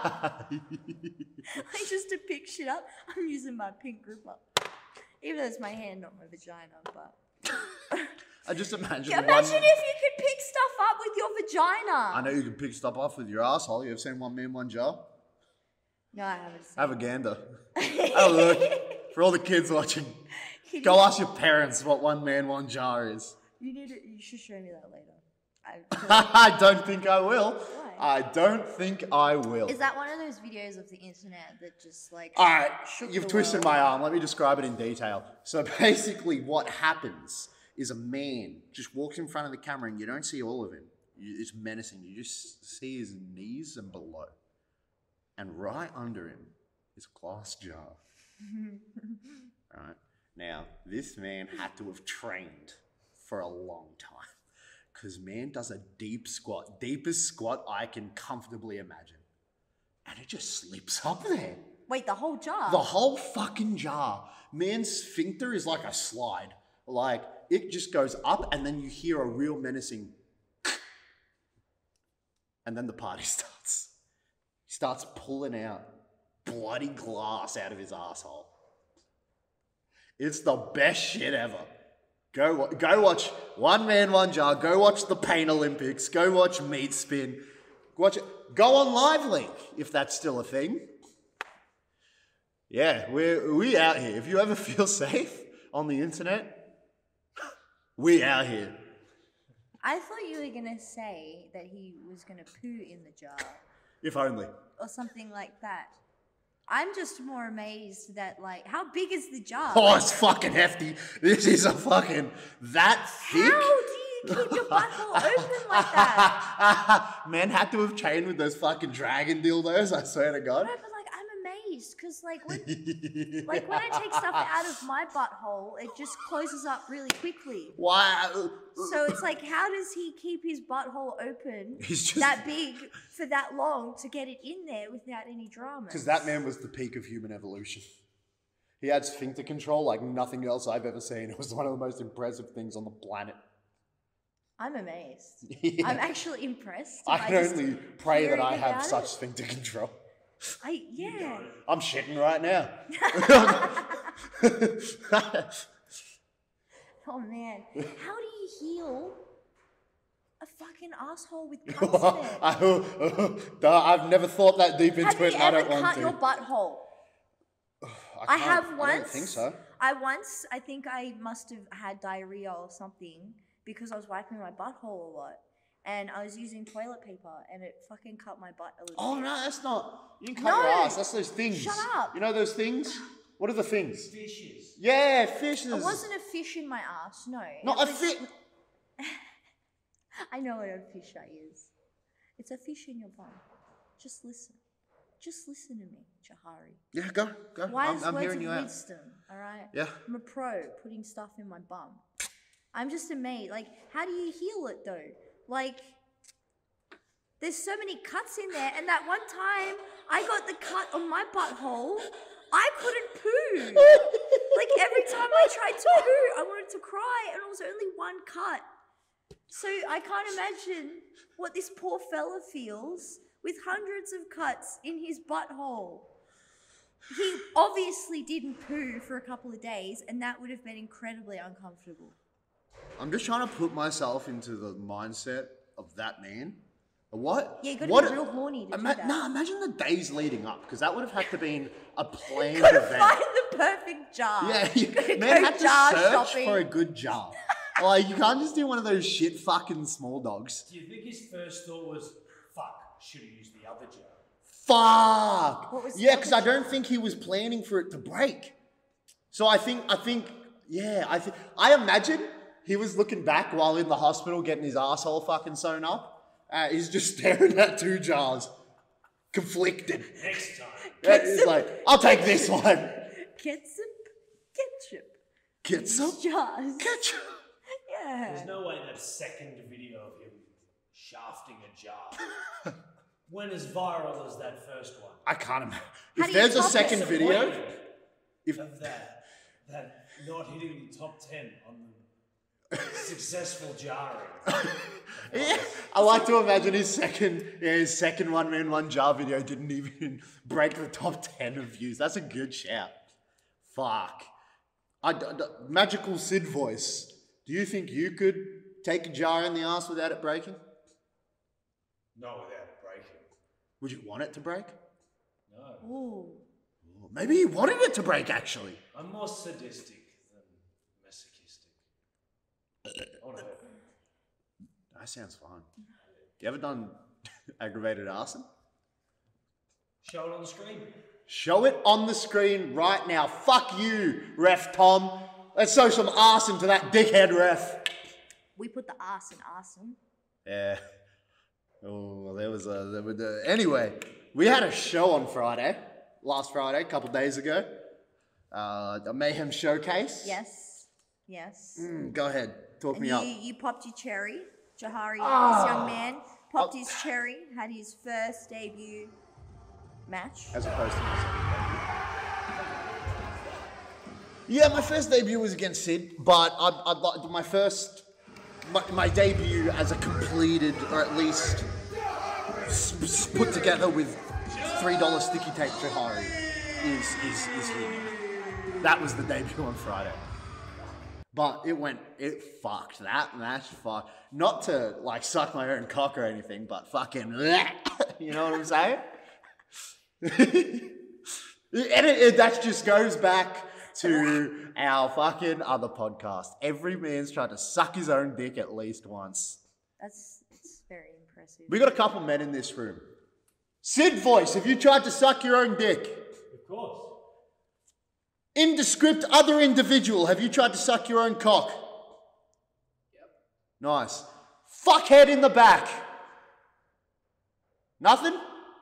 [SPEAKER 2] Like just to pick shit up, I'm using my pink gripper. Even though it's my hand, not my vagina, but...
[SPEAKER 1] I just imagine
[SPEAKER 2] Imagine
[SPEAKER 1] one.
[SPEAKER 2] if you could pick stuff up with your vagina.
[SPEAKER 1] I know you can pick stuff off with your asshole. You ever seen One Man, One Jar?
[SPEAKER 2] No, I haven't seen
[SPEAKER 1] Have a gander. Have a look. For all the kids watching,
[SPEAKER 2] it.
[SPEAKER 1] go ask your parents what One Man, One Jar is.
[SPEAKER 2] You should show me that later.
[SPEAKER 1] I don't think I will.
[SPEAKER 2] Why?
[SPEAKER 1] I don't think I will.
[SPEAKER 2] Is that one of those videos of the internet that just like...
[SPEAKER 1] All right,
[SPEAKER 2] shook
[SPEAKER 1] you've
[SPEAKER 2] the
[SPEAKER 1] twisted
[SPEAKER 2] world?
[SPEAKER 1] my arm. Let me describe it in detail. So basically what happens is a man just walks in front of the camera and you don't see all of him. It's menacing. You just see his knees and below. And right under him is a glass jar. Right? Now, this man had to have trained for a long time. Because man does a deep squat. Deepest squat I can comfortably imagine. and it just slips up there.
[SPEAKER 2] Wait, the whole jar?
[SPEAKER 1] The whole fucking jar. Man's sphincter is like a slide. Like, it just goes up and then you hear a real menacing and then the party starts. He starts pulling out bloody glass out of his asshole. It's the best shit ever. Go watch One Man, One Jar. Go watch the Pain Olympics. Go watch Meat Spin. Watch it. Go on Live Leak, if that's still a thing. Yeah, we out here. If you ever feel safe on the internet, we out here.
[SPEAKER 2] I thought you were going to say that he was going to poo in the jar.
[SPEAKER 1] If only.
[SPEAKER 2] Or something like that. I'm just more amazed that, like, how big is the jar?
[SPEAKER 1] Oh, it's fucking hefty. This is a fucking that thick.
[SPEAKER 2] How do you keep your butthole open like that?
[SPEAKER 1] Man had to have trained with those fucking dragon dildos, I swear to God.
[SPEAKER 2] No, but like I'm amazed because like when I take stuff out of my butthole, it just closes up really quickly.
[SPEAKER 1] Why?
[SPEAKER 2] So it's like, how does he keep his butthole open
[SPEAKER 1] He's just
[SPEAKER 2] that big for that long to get it in there without any drama?
[SPEAKER 1] because that man was the peak of human evolution. He had sphincter control like nothing else I've ever seen. It was one of the most impressive things on the planet.
[SPEAKER 2] I'm amazed.
[SPEAKER 1] Yeah.
[SPEAKER 2] I'm actually impressed.
[SPEAKER 1] I can
[SPEAKER 2] just
[SPEAKER 1] only pray that I
[SPEAKER 2] hearing
[SPEAKER 1] have
[SPEAKER 2] about
[SPEAKER 1] such
[SPEAKER 2] it.
[SPEAKER 1] sphincter control.
[SPEAKER 2] Yeah.
[SPEAKER 1] I'm shitting right now.
[SPEAKER 2] Oh man, how do you heal a fucking asshole with cuts in it?
[SPEAKER 1] I've never thought that deep into
[SPEAKER 2] Have
[SPEAKER 1] it.
[SPEAKER 2] you
[SPEAKER 1] And I
[SPEAKER 2] ever
[SPEAKER 1] don't want
[SPEAKER 2] cut
[SPEAKER 1] to.
[SPEAKER 2] your butthole?
[SPEAKER 1] I
[SPEAKER 2] have
[SPEAKER 1] can't-
[SPEAKER 2] once.
[SPEAKER 1] I don't think so.
[SPEAKER 2] I think I must have had diarrhea or something because I was wiping my butthole a lot. And I was using toilet paper and it fucking cut my butt a little
[SPEAKER 1] Oh
[SPEAKER 2] bit.
[SPEAKER 1] no, that's not. You can cut
[SPEAKER 2] No.
[SPEAKER 1] your ass. That's those things.
[SPEAKER 2] Shut up.
[SPEAKER 1] You know those things? What are the things?
[SPEAKER 3] Fishes.
[SPEAKER 1] Yeah, fishes.
[SPEAKER 2] It wasn't a fish in my ass, no.
[SPEAKER 1] Not
[SPEAKER 2] It
[SPEAKER 1] a
[SPEAKER 2] was-
[SPEAKER 1] fish.
[SPEAKER 2] I know what a fish eye is. It's a fish in your bum. Just listen. Just listen to me, Jahari.
[SPEAKER 1] Yeah, go.
[SPEAKER 2] Wise
[SPEAKER 1] I'm
[SPEAKER 2] words
[SPEAKER 1] hearing
[SPEAKER 2] of
[SPEAKER 1] you out.
[SPEAKER 2] wisdom, alright?
[SPEAKER 1] Yeah.
[SPEAKER 2] I'm a pro putting stuff in my bum. I'm just amazed. Like, how do you heal it though? Like, there's so many cuts in there, and that one time I got the cut on my butthole, I couldn't poo. Like, every time I tried to poo, I wanted to cry, and it was only one cut. So I can't imagine what this poor fella feels with hundreds of cuts in his butthole. He obviously didn't poo for a couple of days, and that would have been incredibly uncomfortable.
[SPEAKER 1] I'm just trying to put myself into the mindset of that man. What?
[SPEAKER 2] Yeah, you gotta
[SPEAKER 1] what,
[SPEAKER 2] be real horny to do that.
[SPEAKER 1] Nah, imagine the days leading up, because that would have had to been a planned
[SPEAKER 2] Gotta
[SPEAKER 1] event.
[SPEAKER 2] find the perfect jar.
[SPEAKER 1] Yeah,
[SPEAKER 2] Gotta
[SPEAKER 1] man
[SPEAKER 2] go
[SPEAKER 1] had to
[SPEAKER 2] jar
[SPEAKER 1] search
[SPEAKER 2] shopping.
[SPEAKER 1] for a good jar. Like, you can't just do one of those shit fucking small dogs.
[SPEAKER 3] Do you think his first thought was, fuck, should have used the other jar?
[SPEAKER 1] Fuck!
[SPEAKER 2] What was the
[SPEAKER 1] Yeah,
[SPEAKER 2] other
[SPEAKER 1] because I
[SPEAKER 2] jar?
[SPEAKER 1] don't think he was planning for it to break. So I imagine he was looking back while in the hospital getting his asshole fucking sewn up. He's just staring at two jars, conflicted.
[SPEAKER 3] Next time.
[SPEAKER 1] Yeah, he's like, I'll take this one.
[SPEAKER 2] Ketchup.
[SPEAKER 1] Ketchup?
[SPEAKER 2] Jars.
[SPEAKER 1] Ketchup?
[SPEAKER 2] Yeah.
[SPEAKER 3] There's no way that second video of him shafting a jar went as viral as that first one.
[SPEAKER 1] I can't imagine.
[SPEAKER 2] How
[SPEAKER 1] If
[SPEAKER 2] do you
[SPEAKER 1] there's a
[SPEAKER 2] top it?
[SPEAKER 1] second video,
[SPEAKER 3] Disappointed of that not hitting the top 10 on the successful jarring.
[SPEAKER 1] yeah, I like to imagine his second One Man, One Jar video didn't even break the top 10 of views. That's a good shout. Fuck. Magical Sid voice. Do you think you could take a jar in the ass without it breaking?
[SPEAKER 3] Not without it breaking.
[SPEAKER 1] Would you want it to break?
[SPEAKER 3] No.
[SPEAKER 2] Ooh.
[SPEAKER 1] Or maybe you wanted it to break, actually.
[SPEAKER 3] I'm more sadistic than masochistic. I want to hurt.
[SPEAKER 1] That sounds fun. You ever done aggravated arson?
[SPEAKER 3] Show it on the screen.
[SPEAKER 1] Show it on the screen right now. Fuck you, Ref Tom. Let's show some arson to that dickhead ref.
[SPEAKER 2] We put the ass in arson.
[SPEAKER 1] Yeah. Oh, anyway, we had a show on Friday, last Friday, a couple days ago. A Mayhem Showcase.
[SPEAKER 2] Yes. Yes.
[SPEAKER 1] Go ahead, talk
[SPEAKER 2] And
[SPEAKER 1] me up.
[SPEAKER 2] you popped your cherry. Jahari,
[SPEAKER 1] Ah.
[SPEAKER 2] this young man, popped his cherry, had his first debut match?
[SPEAKER 1] as opposed to my second debut. Yeah, my first debut was against Sid, but I'd like my debut as a completed, or at least put together with $3 sticky tape Johari is here. That was the debut on Friday. But it fucked. That match fucked. Not to like suck my own cock or anything, but fucking, you know what I'm saying? That just goes back to our fucking other podcast. Every man's tried to suck his own dick at least once.
[SPEAKER 2] It's very impressive.
[SPEAKER 1] We got a couple men in this room. Sid Voice, have you tried to suck your own dick?
[SPEAKER 3] Of course.
[SPEAKER 1] Indescript other individual, have you tried to suck your own cock? Yep. Nice. Fuckhead in the back. Nothing?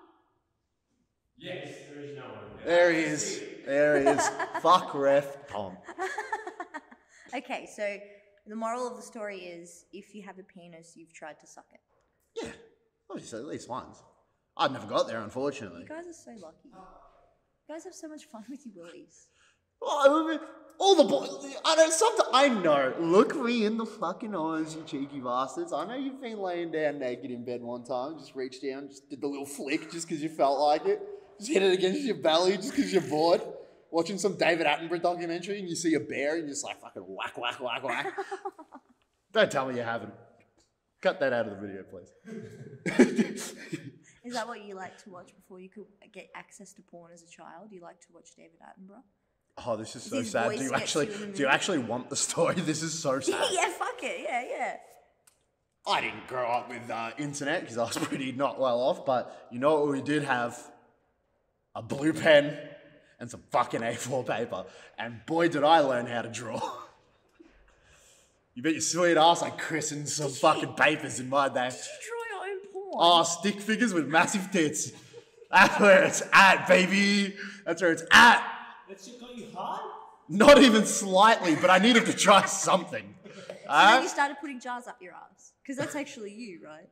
[SPEAKER 3] Yes, there is no one.
[SPEAKER 1] There he is. There he is. Fuck ref Tom.
[SPEAKER 2] Okay, so the moral of the story is if you have a penis, you've tried to suck it.
[SPEAKER 1] Yeah. Obviously, at least once. I've never got there, unfortunately.
[SPEAKER 2] You guys are so lucky. You guys have so much fun with your willies.
[SPEAKER 1] Oh, all the boys, I know, look me in the fucking eyes, you cheeky bastards. I know you've been laying down naked in bed one time, just reached down, just did the little flick just because you felt like it. Just hit it against your belly just because you're bored. Watching some David Attenborough documentary and you see a bear and you're just like fucking whack, whack, whack, whack. Don't tell me you haven't. Cut that out of the video, please.
[SPEAKER 2] Is that what you like to watch before you could get access to porn as a child? You like to watch David Attenborough?
[SPEAKER 1] Oh, this is so
[SPEAKER 2] His
[SPEAKER 1] sad.
[SPEAKER 2] voice
[SPEAKER 1] Do
[SPEAKER 2] gets
[SPEAKER 1] you actually want the story? This is so sad.
[SPEAKER 2] Yeah, fuck it. Yeah.
[SPEAKER 1] I didn't grow up with internet because I was pretty not well off, but you know what we did have? A blue pen and some fucking A4 paper. And boy, did I learn how to draw. You bet your sweet ass I christened some fucking papers in my day.
[SPEAKER 2] Did you draw your own porn?
[SPEAKER 1] Oh, stick figures with massive tits. That's where it's at, baby. That's where it's at.
[SPEAKER 3] That shit got you hard?
[SPEAKER 1] Not even slightly, but I needed to try something.
[SPEAKER 2] So then you started putting jars up your ass. Because that's actually you, right?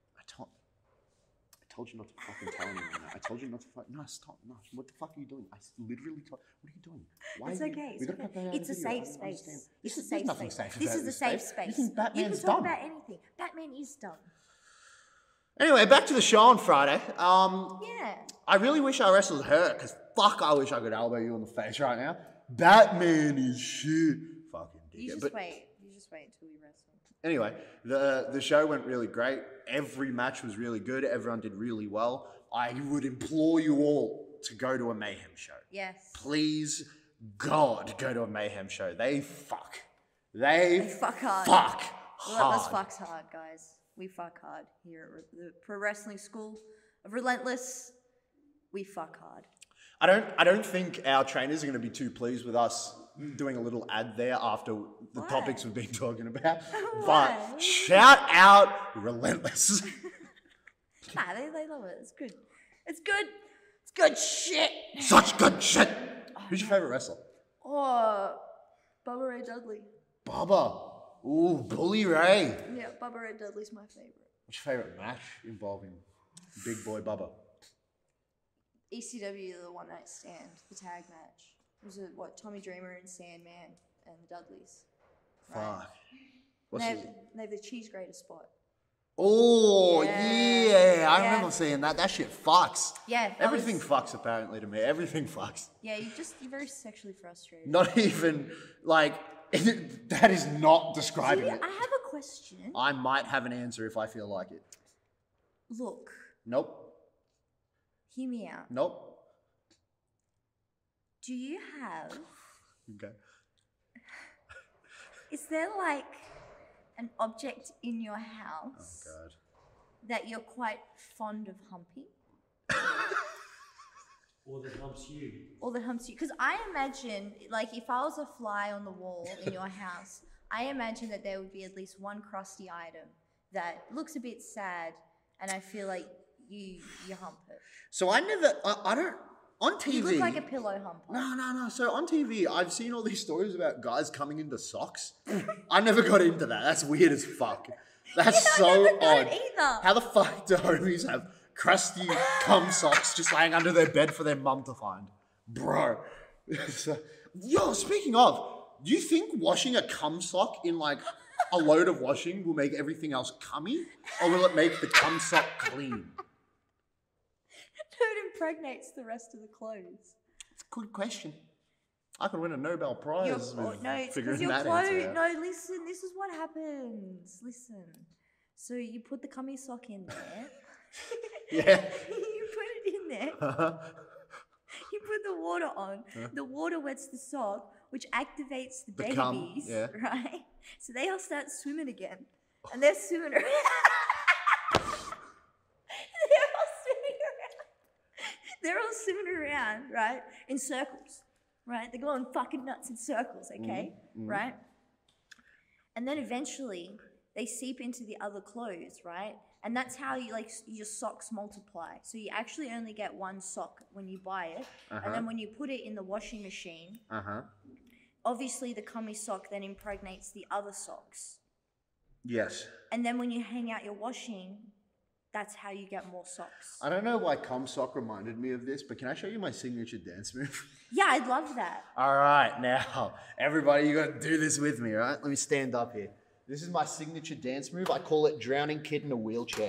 [SPEAKER 1] I told you not to fucking tell anyone that. I told you not to No, stop. No, what the fuck are you doing? I literally told... What are you doing? Why
[SPEAKER 2] It's
[SPEAKER 1] are you...
[SPEAKER 2] okay.
[SPEAKER 1] We gotta cut that out of
[SPEAKER 2] It's
[SPEAKER 1] the
[SPEAKER 2] a
[SPEAKER 1] video. I
[SPEAKER 2] safe
[SPEAKER 1] don't
[SPEAKER 2] space.
[SPEAKER 1] understand.
[SPEAKER 2] It's a
[SPEAKER 1] There's
[SPEAKER 2] safe
[SPEAKER 1] nothing
[SPEAKER 2] space.
[SPEAKER 1] safe
[SPEAKER 2] This
[SPEAKER 1] about
[SPEAKER 2] is a safe space.
[SPEAKER 1] You think
[SPEAKER 2] You
[SPEAKER 1] Batman's
[SPEAKER 2] can talk
[SPEAKER 1] dumb?
[SPEAKER 2] about anything. Batman is dumb.
[SPEAKER 1] Anyway, back to the show on Friday.
[SPEAKER 2] Yeah.
[SPEAKER 1] I really wish I wrestled her, because fuck, I wish I could elbow you in the face right now. Batman is shit. Fucking
[SPEAKER 2] You
[SPEAKER 1] dickhead.
[SPEAKER 2] just wait. You just wait until we wrestle.
[SPEAKER 1] Anyway, the show went really great. Every match was really good. Everyone did really well. I would implore you all to go to a Mayhem show.
[SPEAKER 2] Yes.
[SPEAKER 1] Please, God, go to a Mayhem show. They fuck. They
[SPEAKER 2] fuck hard.
[SPEAKER 1] Fuck
[SPEAKER 2] Relentless
[SPEAKER 1] hard.
[SPEAKER 2] fucks hard, guys. We fuck hard here at the Pro Wrestling School of Relentless. We fuck hard.
[SPEAKER 1] I don't think our trainers are going to be too pleased with us doing a little ad there after the
[SPEAKER 2] Why?
[SPEAKER 1] topics we've been talking about.
[SPEAKER 2] Why?
[SPEAKER 1] But shout out Relentless.
[SPEAKER 2] Nah, they love it. It's good. It's good. It's good shit.
[SPEAKER 1] Such good shit. Who's your favorite wrestler?
[SPEAKER 2] Oh, Bubba Ray Dudley.
[SPEAKER 1] Bubba. Ooh, Bully Ray.
[SPEAKER 2] Yeah, Bubba Ray Dudley's my favorite.
[SPEAKER 1] What's your favorite match involving Big Boy Bubba?
[SPEAKER 2] ECW, the one night stand, the tag match. It was Tommy Dreamer and Sandman and the Dudleys.
[SPEAKER 1] Fuck.
[SPEAKER 2] They
[SPEAKER 1] What's
[SPEAKER 2] have,
[SPEAKER 1] his...
[SPEAKER 2] they have the cheese grater spot.
[SPEAKER 1] Oh, yeah. I
[SPEAKER 2] Yeah.
[SPEAKER 1] remember seeing that. That shit fucks.
[SPEAKER 2] Yeah. that
[SPEAKER 1] Everything
[SPEAKER 2] was-
[SPEAKER 1] fucks, apparently, to me. Everything fucks.
[SPEAKER 2] Yeah, you're very sexually frustrated.
[SPEAKER 1] Not even, like, that is not describing
[SPEAKER 2] See,
[SPEAKER 1] it.
[SPEAKER 2] I have a question.
[SPEAKER 1] I might have an answer if I feel like it.
[SPEAKER 2] Look,
[SPEAKER 1] Nope.
[SPEAKER 2] hear me out.
[SPEAKER 1] Nope.
[SPEAKER 2] Do you have,
[SPEAKER 1] Okay.
[SPEAKER 2] is there like an object in your
[SPEAKER 1] Oh,
[SPEAKER 2] house
[SPEAKER 1] God.
[SPEAKER 2] that you're quite fond of humping?
[SPEAKER 3] Or that helps you.
[SPEAKER 2] Or that humps you? Because I imagine, like, if I was a fly on the wall in your house, I imagine that there would be at least one crusty item that looks a bit sad, and I feel like you hump it.
[SPEAKER 1] So I don't, on TV.
[SPEAKER 2] You look like a pillow humper.
[SPEAKER 1] No. So on TV, I've seen all these stories about guys coming into socks. I never got into that. That's weird as fuck. That's
[SPEAKER 2] Yeah, I
[SPEAKER 1] so
[SPEAKER 2] never got
[SPEAKER 1] odd.
[SPEAKER 2] it either.
[SPEAKER 1] How the fuck do homies have crusty cum socks just laying under their bed for their mum to find. Bro. So, yo, speaking of, do you think washing a cum sock in like a load of washing will make everything else cummy? Or will it make the cum sock clean?
[SPEAKER 2] It impregnates the rest of the clothes.
[SPEAKER 1] It's a good question. I could win a Nobel Prize
[SPEAKER 2] Your,
[SPEAKER 1] with
[SPEAKER 2] no, it's because
[SPEAKER 1] figuring
[SPEAKER 2] your
[SPEAKER 1] that
[SPEAKER 2] clothes.
[SPEAKER 1] answer out.
[SPEAKER 2] No, listen. This is what happens. Listen. So you put the cummy sock in there.
[SPEAKER 1] Yeah.
[SPEAKER 2] You put it in there. You put the water on. The water wets the sock, which activates the
[SPEAKER 1] The
[SPEAKER 2] babies.
[SPEAKER 1] cum, yeah.
[SPEAKER 2] Right. So they all start swimming again, and they're swimming around. They're all swimming around, right, in circles, right? They're going fucking nuts in circles, okay, right? And then eventually they seep into the other clothes, right? And that's how you your socks multiply. So you actually only get one sock when you buy it, and then when you put it in the washing machine, obviously the cummy sock then impregnates the other socks.
[SPEAKER 1] Yes.
[SPEAKER 2] And then when you hang out your washing, that's how you get more socks.
[SPEAKER 1] I don't know why cum sock reminded me of this, but can I show you my signature dance move?
[SPEAKER 2] Yeah, I'd love that.
[SPEAKER 1] All right, now, everybody, you got to do this with me, all right? Let me stand up here. This is my signature dance move. I call it drowning kid in a wheelchair.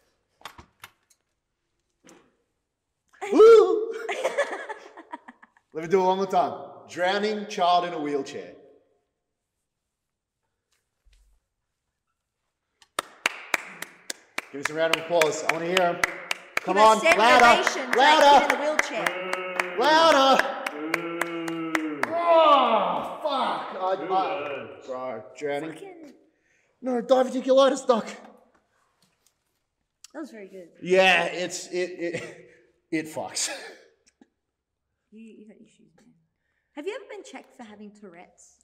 [SPEAKER 1] Woo! Let me do it one more time. Drowning child in a wheelchair. Give us a round of applause. I want to hear them. Come on, louder, louder,
[SPEAKER 2] In the wheelchair.
[SPEAKER 1] louder. Oh, fuck. Bro, drowning.
[SPEAKER 2] Fucking,
[SPEAKER 1] No, diverticulitis, doc.
[SPEAKER 2] that was very good.
[SPEAKER 1] Yeah, it fucks.
[SPEAKER 2] You got issues, man. Have you ever been checked for having Tourette's?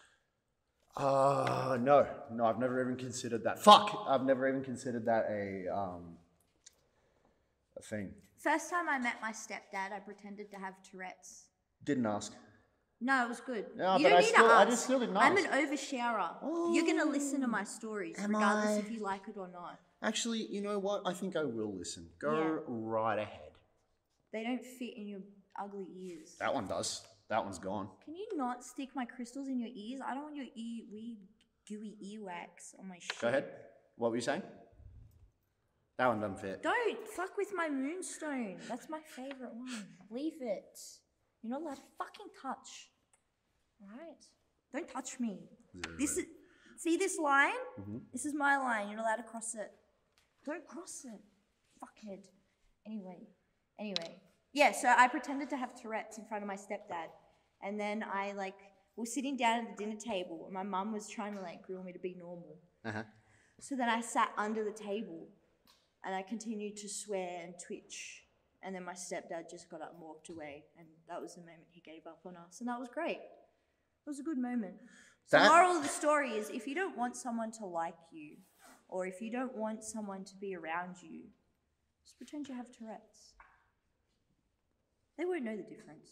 [SPEAKER 1] No, I've never even considered that. Fuck, I've never even considered that a thing.
[SPEAKER 2] First time I met my stepdad, I pretended to have Tourette's.
[SPEAKER 1] Didn't ask.
[SPEAKER 2] No, it was good.
[SPEAKER 1] No,
[SPEAKER 2] You
[SPEAKER 1] but
[SPEAKER 2] don't
[SPEAKER 1] I
[SPEAKER 2] need
[SPEAKER 1] still-
[SPEAKER 2] to
[SPEAKER 1] I
[SPEAKER 2] ask.
[SPEAKER 1] just still didn't
[SPEAKER 2] I'm an
[SPEAKER 1] ask.
[SPEAKER 2] oversharer. You're gonna listen to my stories,
[SPEAKER 1] Am
[SPEAKER 2] regardless
[SPEAKER 1] I?
[SPEAKER 2] if you like it or not.
[SPEAKER 1] Actually, you know what? I think I will listen. Go
[SPEAKER 2] Yeah.
[SPEAKER 1] right ahead.
[SPEAKER 2] They don't fit in your ugly ears.
[SPEAKER 1] That one does. That one's gone.
[SPEAKER 2] Can you not stick my crystals in your ears? I don't want your weird, gooey earwax on my shit.
[SPEAKER 1] Go ahead. What were you saying? That one doesn't fit.
[SPEAKER 2] Don't fuck with my moonstone. That's my favorite one. Leave it. You're not allowed to fucking touch. Alright? Don't touch me. See this line? This is my line. You're not allowed to cross it. Don't cross it. Fuckhead. Anyway. Yeah, so I pretended to have Tourette's in front of my stepdad. And then I was sitting down at the dinner table and my mum was trying to grill me to be normal. So then I sat under the table and I continued to swear and twitch. And then my stepdad just got up and walked away. And that was the moment he gave up on us. And that was great. It was a good moment. So the moral of the story is if you don't want someone to like you, or if you don't want someone to be around you, just pretend you have Tourette's. They won't know the difference.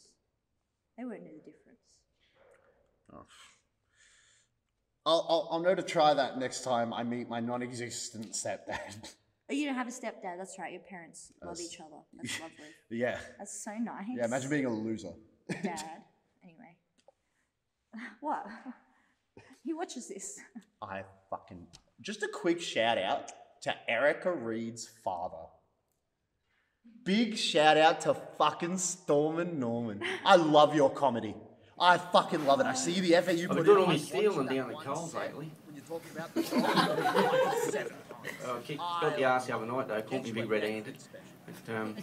[SPEAKER 1] Oh. I'll know to try that next time I meet my non-existent stepdad.
[SPEAKER 2] Oh, you don't have a stepdad. That's right. Your parents love each other. That's lovely.
[SPEAKER 1] Yeah.
[SPEAKER 2] That's so nice.
[SPEAKER 1] Yeah, imagine being a loser.
[SPEAKER 2] Dad. Anyway. What? He watches this.
[SPEAKER 1] Just a quick shout out to Erica Reed's father. Big shout out to fucking Stormin Norman. I love your comedy. I fucking love it. I see the effort you
[SPEAKER 4] I've
[SPEAKER 1] put
[SPEAKER 4] been
[SPEAKER 1] in.
[SPEAKER 4] doing all my stealing down the coals lately.
[SPEAKER 1] When you're talking about the
[SPEAKER 4] Got the arse the other night though, caught me big red-handed.
[SPEAKER 1] I'm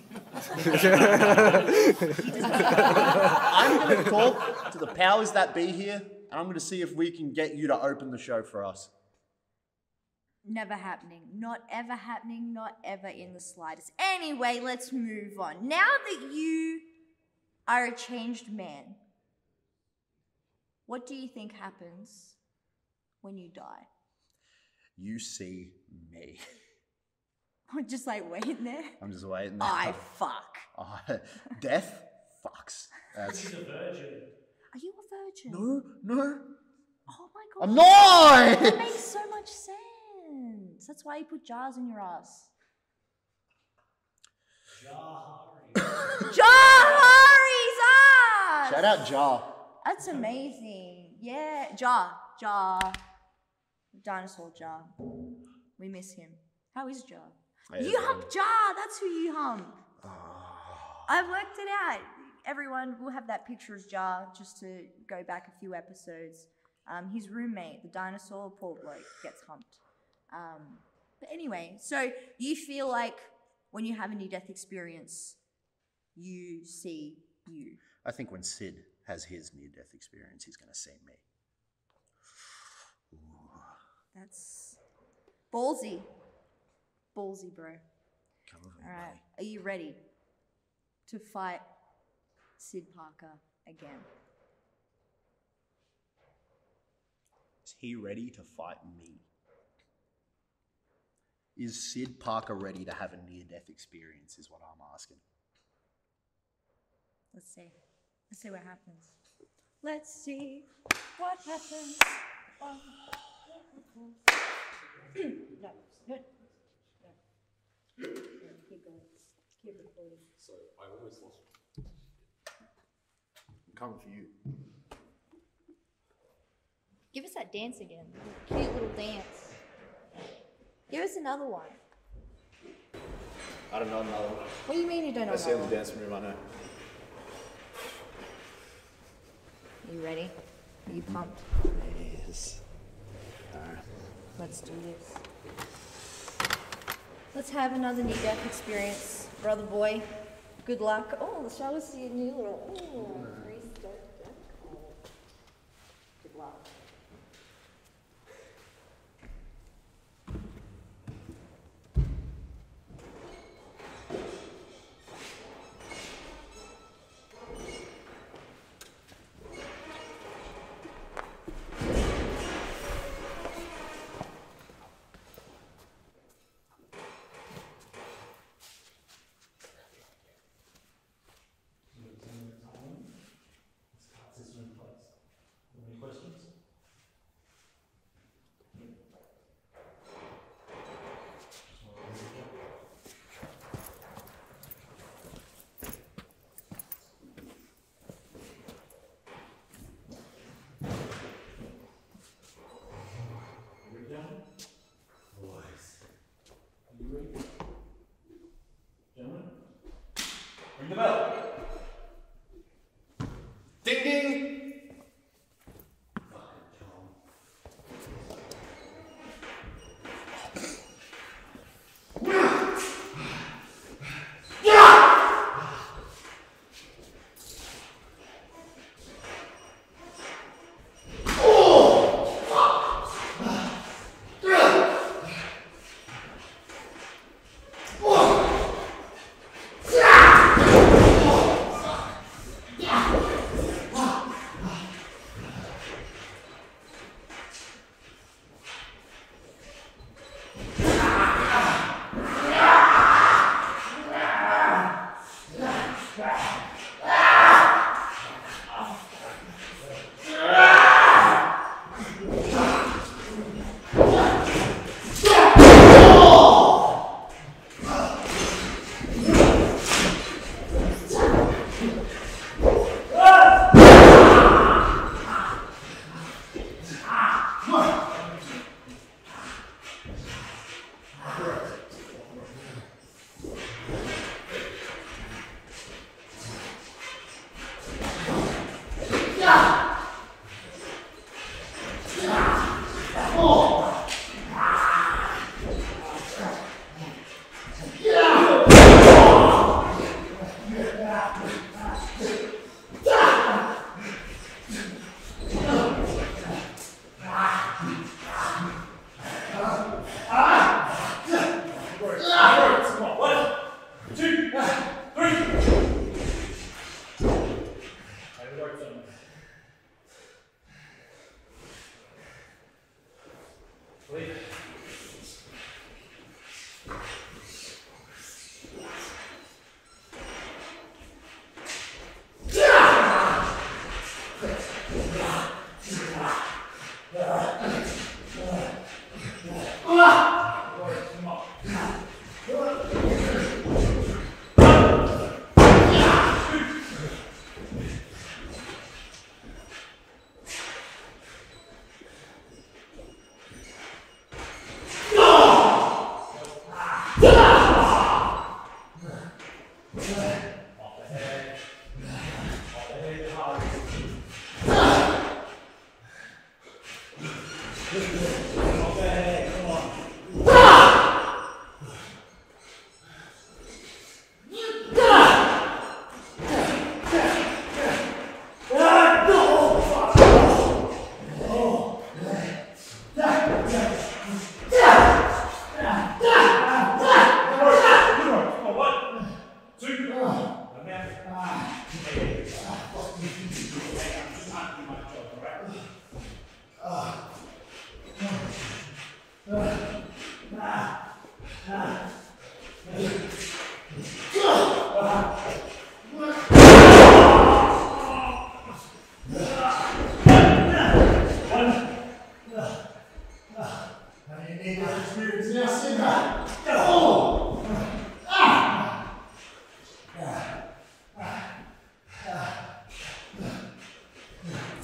[SPEAKER 1] going to talk to the powers that be here, and I'm going to see if we can get you to open the show for us.
[SPEAKER 2] Never happening. Not ever happening. Not ever in the slightest. Anyway, let's move on. Now that you are a changed man, what do you think happens when you die?
[SPEAKER 1] You see me.
[SPEAKER 2] I'm just waiting there.
[SPEAKER 1] I'm just waiting there.
[SPEAKER 2] I fuck.
[SPEAKER 1] Death fucks. That's...
[SPEAKER 3] She's a virgin.
[SPEAKER 2] Are you a virgin?
[SPEAKER 1] No.
[SPEAKER 2] Oh my god.
[SPEAKER 1] I'm not!
[SPEAKER 2] That makes so much sense. That's why you put jars in your ass. Jahari's ass!
[SPEAKER 1] Shout out Jar.
[SPEAKER 2] That's amazing. Yeah, Dinosaur Jar. We miss him. How is Jar? You hump Jar. That's who you hump. I worked it out. Everyone will have that picture as Jar just to go back a few episodes. His roommate, the dinosaur, poor bloke, gets humped. But anyway, so you feel like when you have a near-death experience, you see you.
[SPEAKER 1] I think when Sid has his near-death experience, he's going to see me. Ooh.
[SPEAKER 2] That's ballsy. Ballsy, bro.
[SPEAKER 1] Come over,
[SPEAKER 2] all right, are you ready to fight Sid Parker again?
[SPEAKER 1] Is he ready to fight me? Is Sid Parker ready to have a near-death experience is what I'm asking.
[SPEAKER 2] Let's see. Let's see what happens. Let's see what happens. No. Keep going. Keep recording.
[SPEAKER 5] So I almost lost.
[SPEAKER 1] I'm coming for you.
[SPEAKER 2] Give us that dance again. Cute little dance. Give us another one.
[SPEAKER 5] I don't know another one.
[SPEAKER 2] What do you mean you don't know
[SPEAKER 5] I see in
[SPEAKER 2] another
[SPEAKER 5] the
[SPEAKER 2] one?
[SPEAKER 5] dancing room, I know.
[SPEAKER 2] Are you ready? Are you pumped?
[SPEAKER 1] Yes. Alright.
[SPEAKER 2] Let's do this. Let's have another near-death experience, brother boy. Good luck. Oh, show us your new little. Good luck.
[SPEAKER 5] Ring the bell. Ding ding.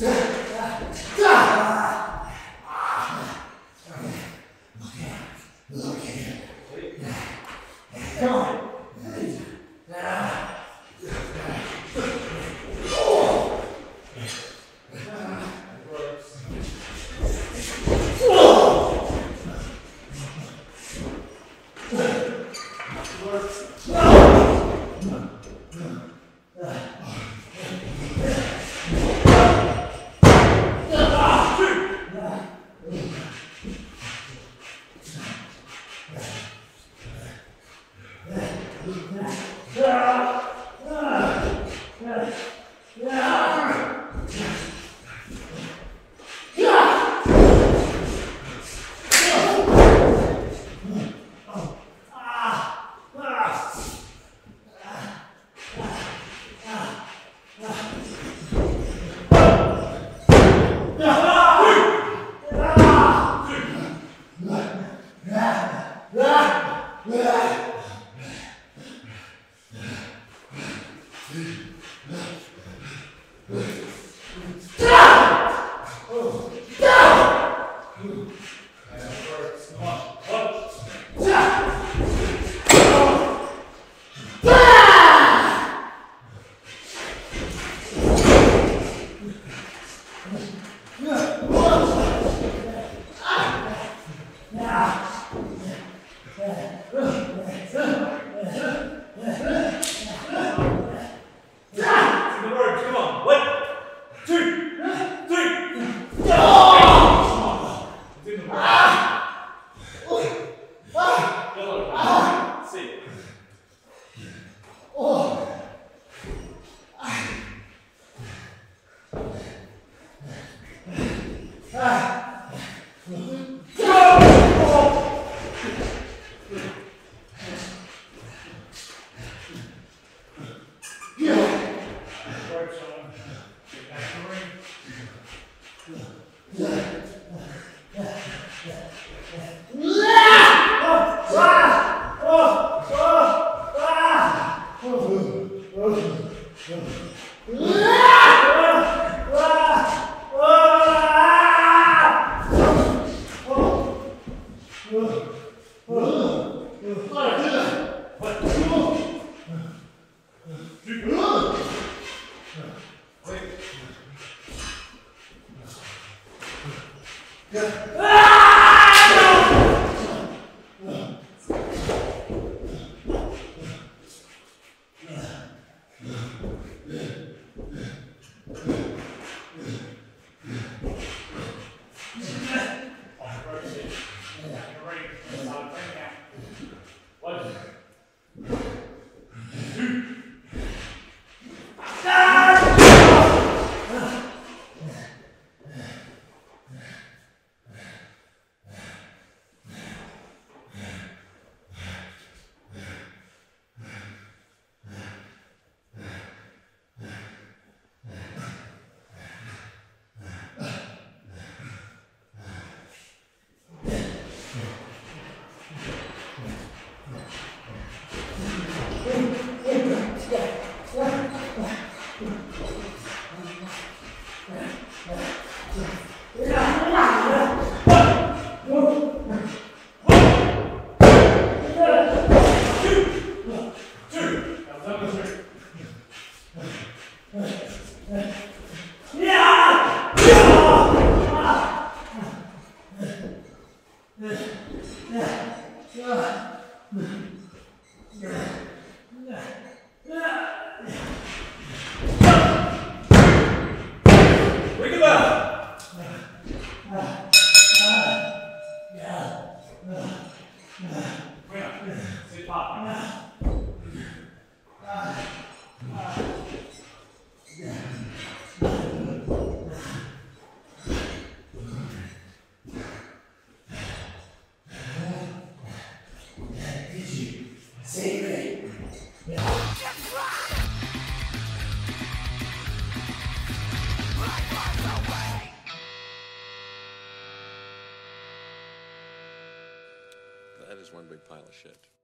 [SPEAKER 5] That is one big pile of shit.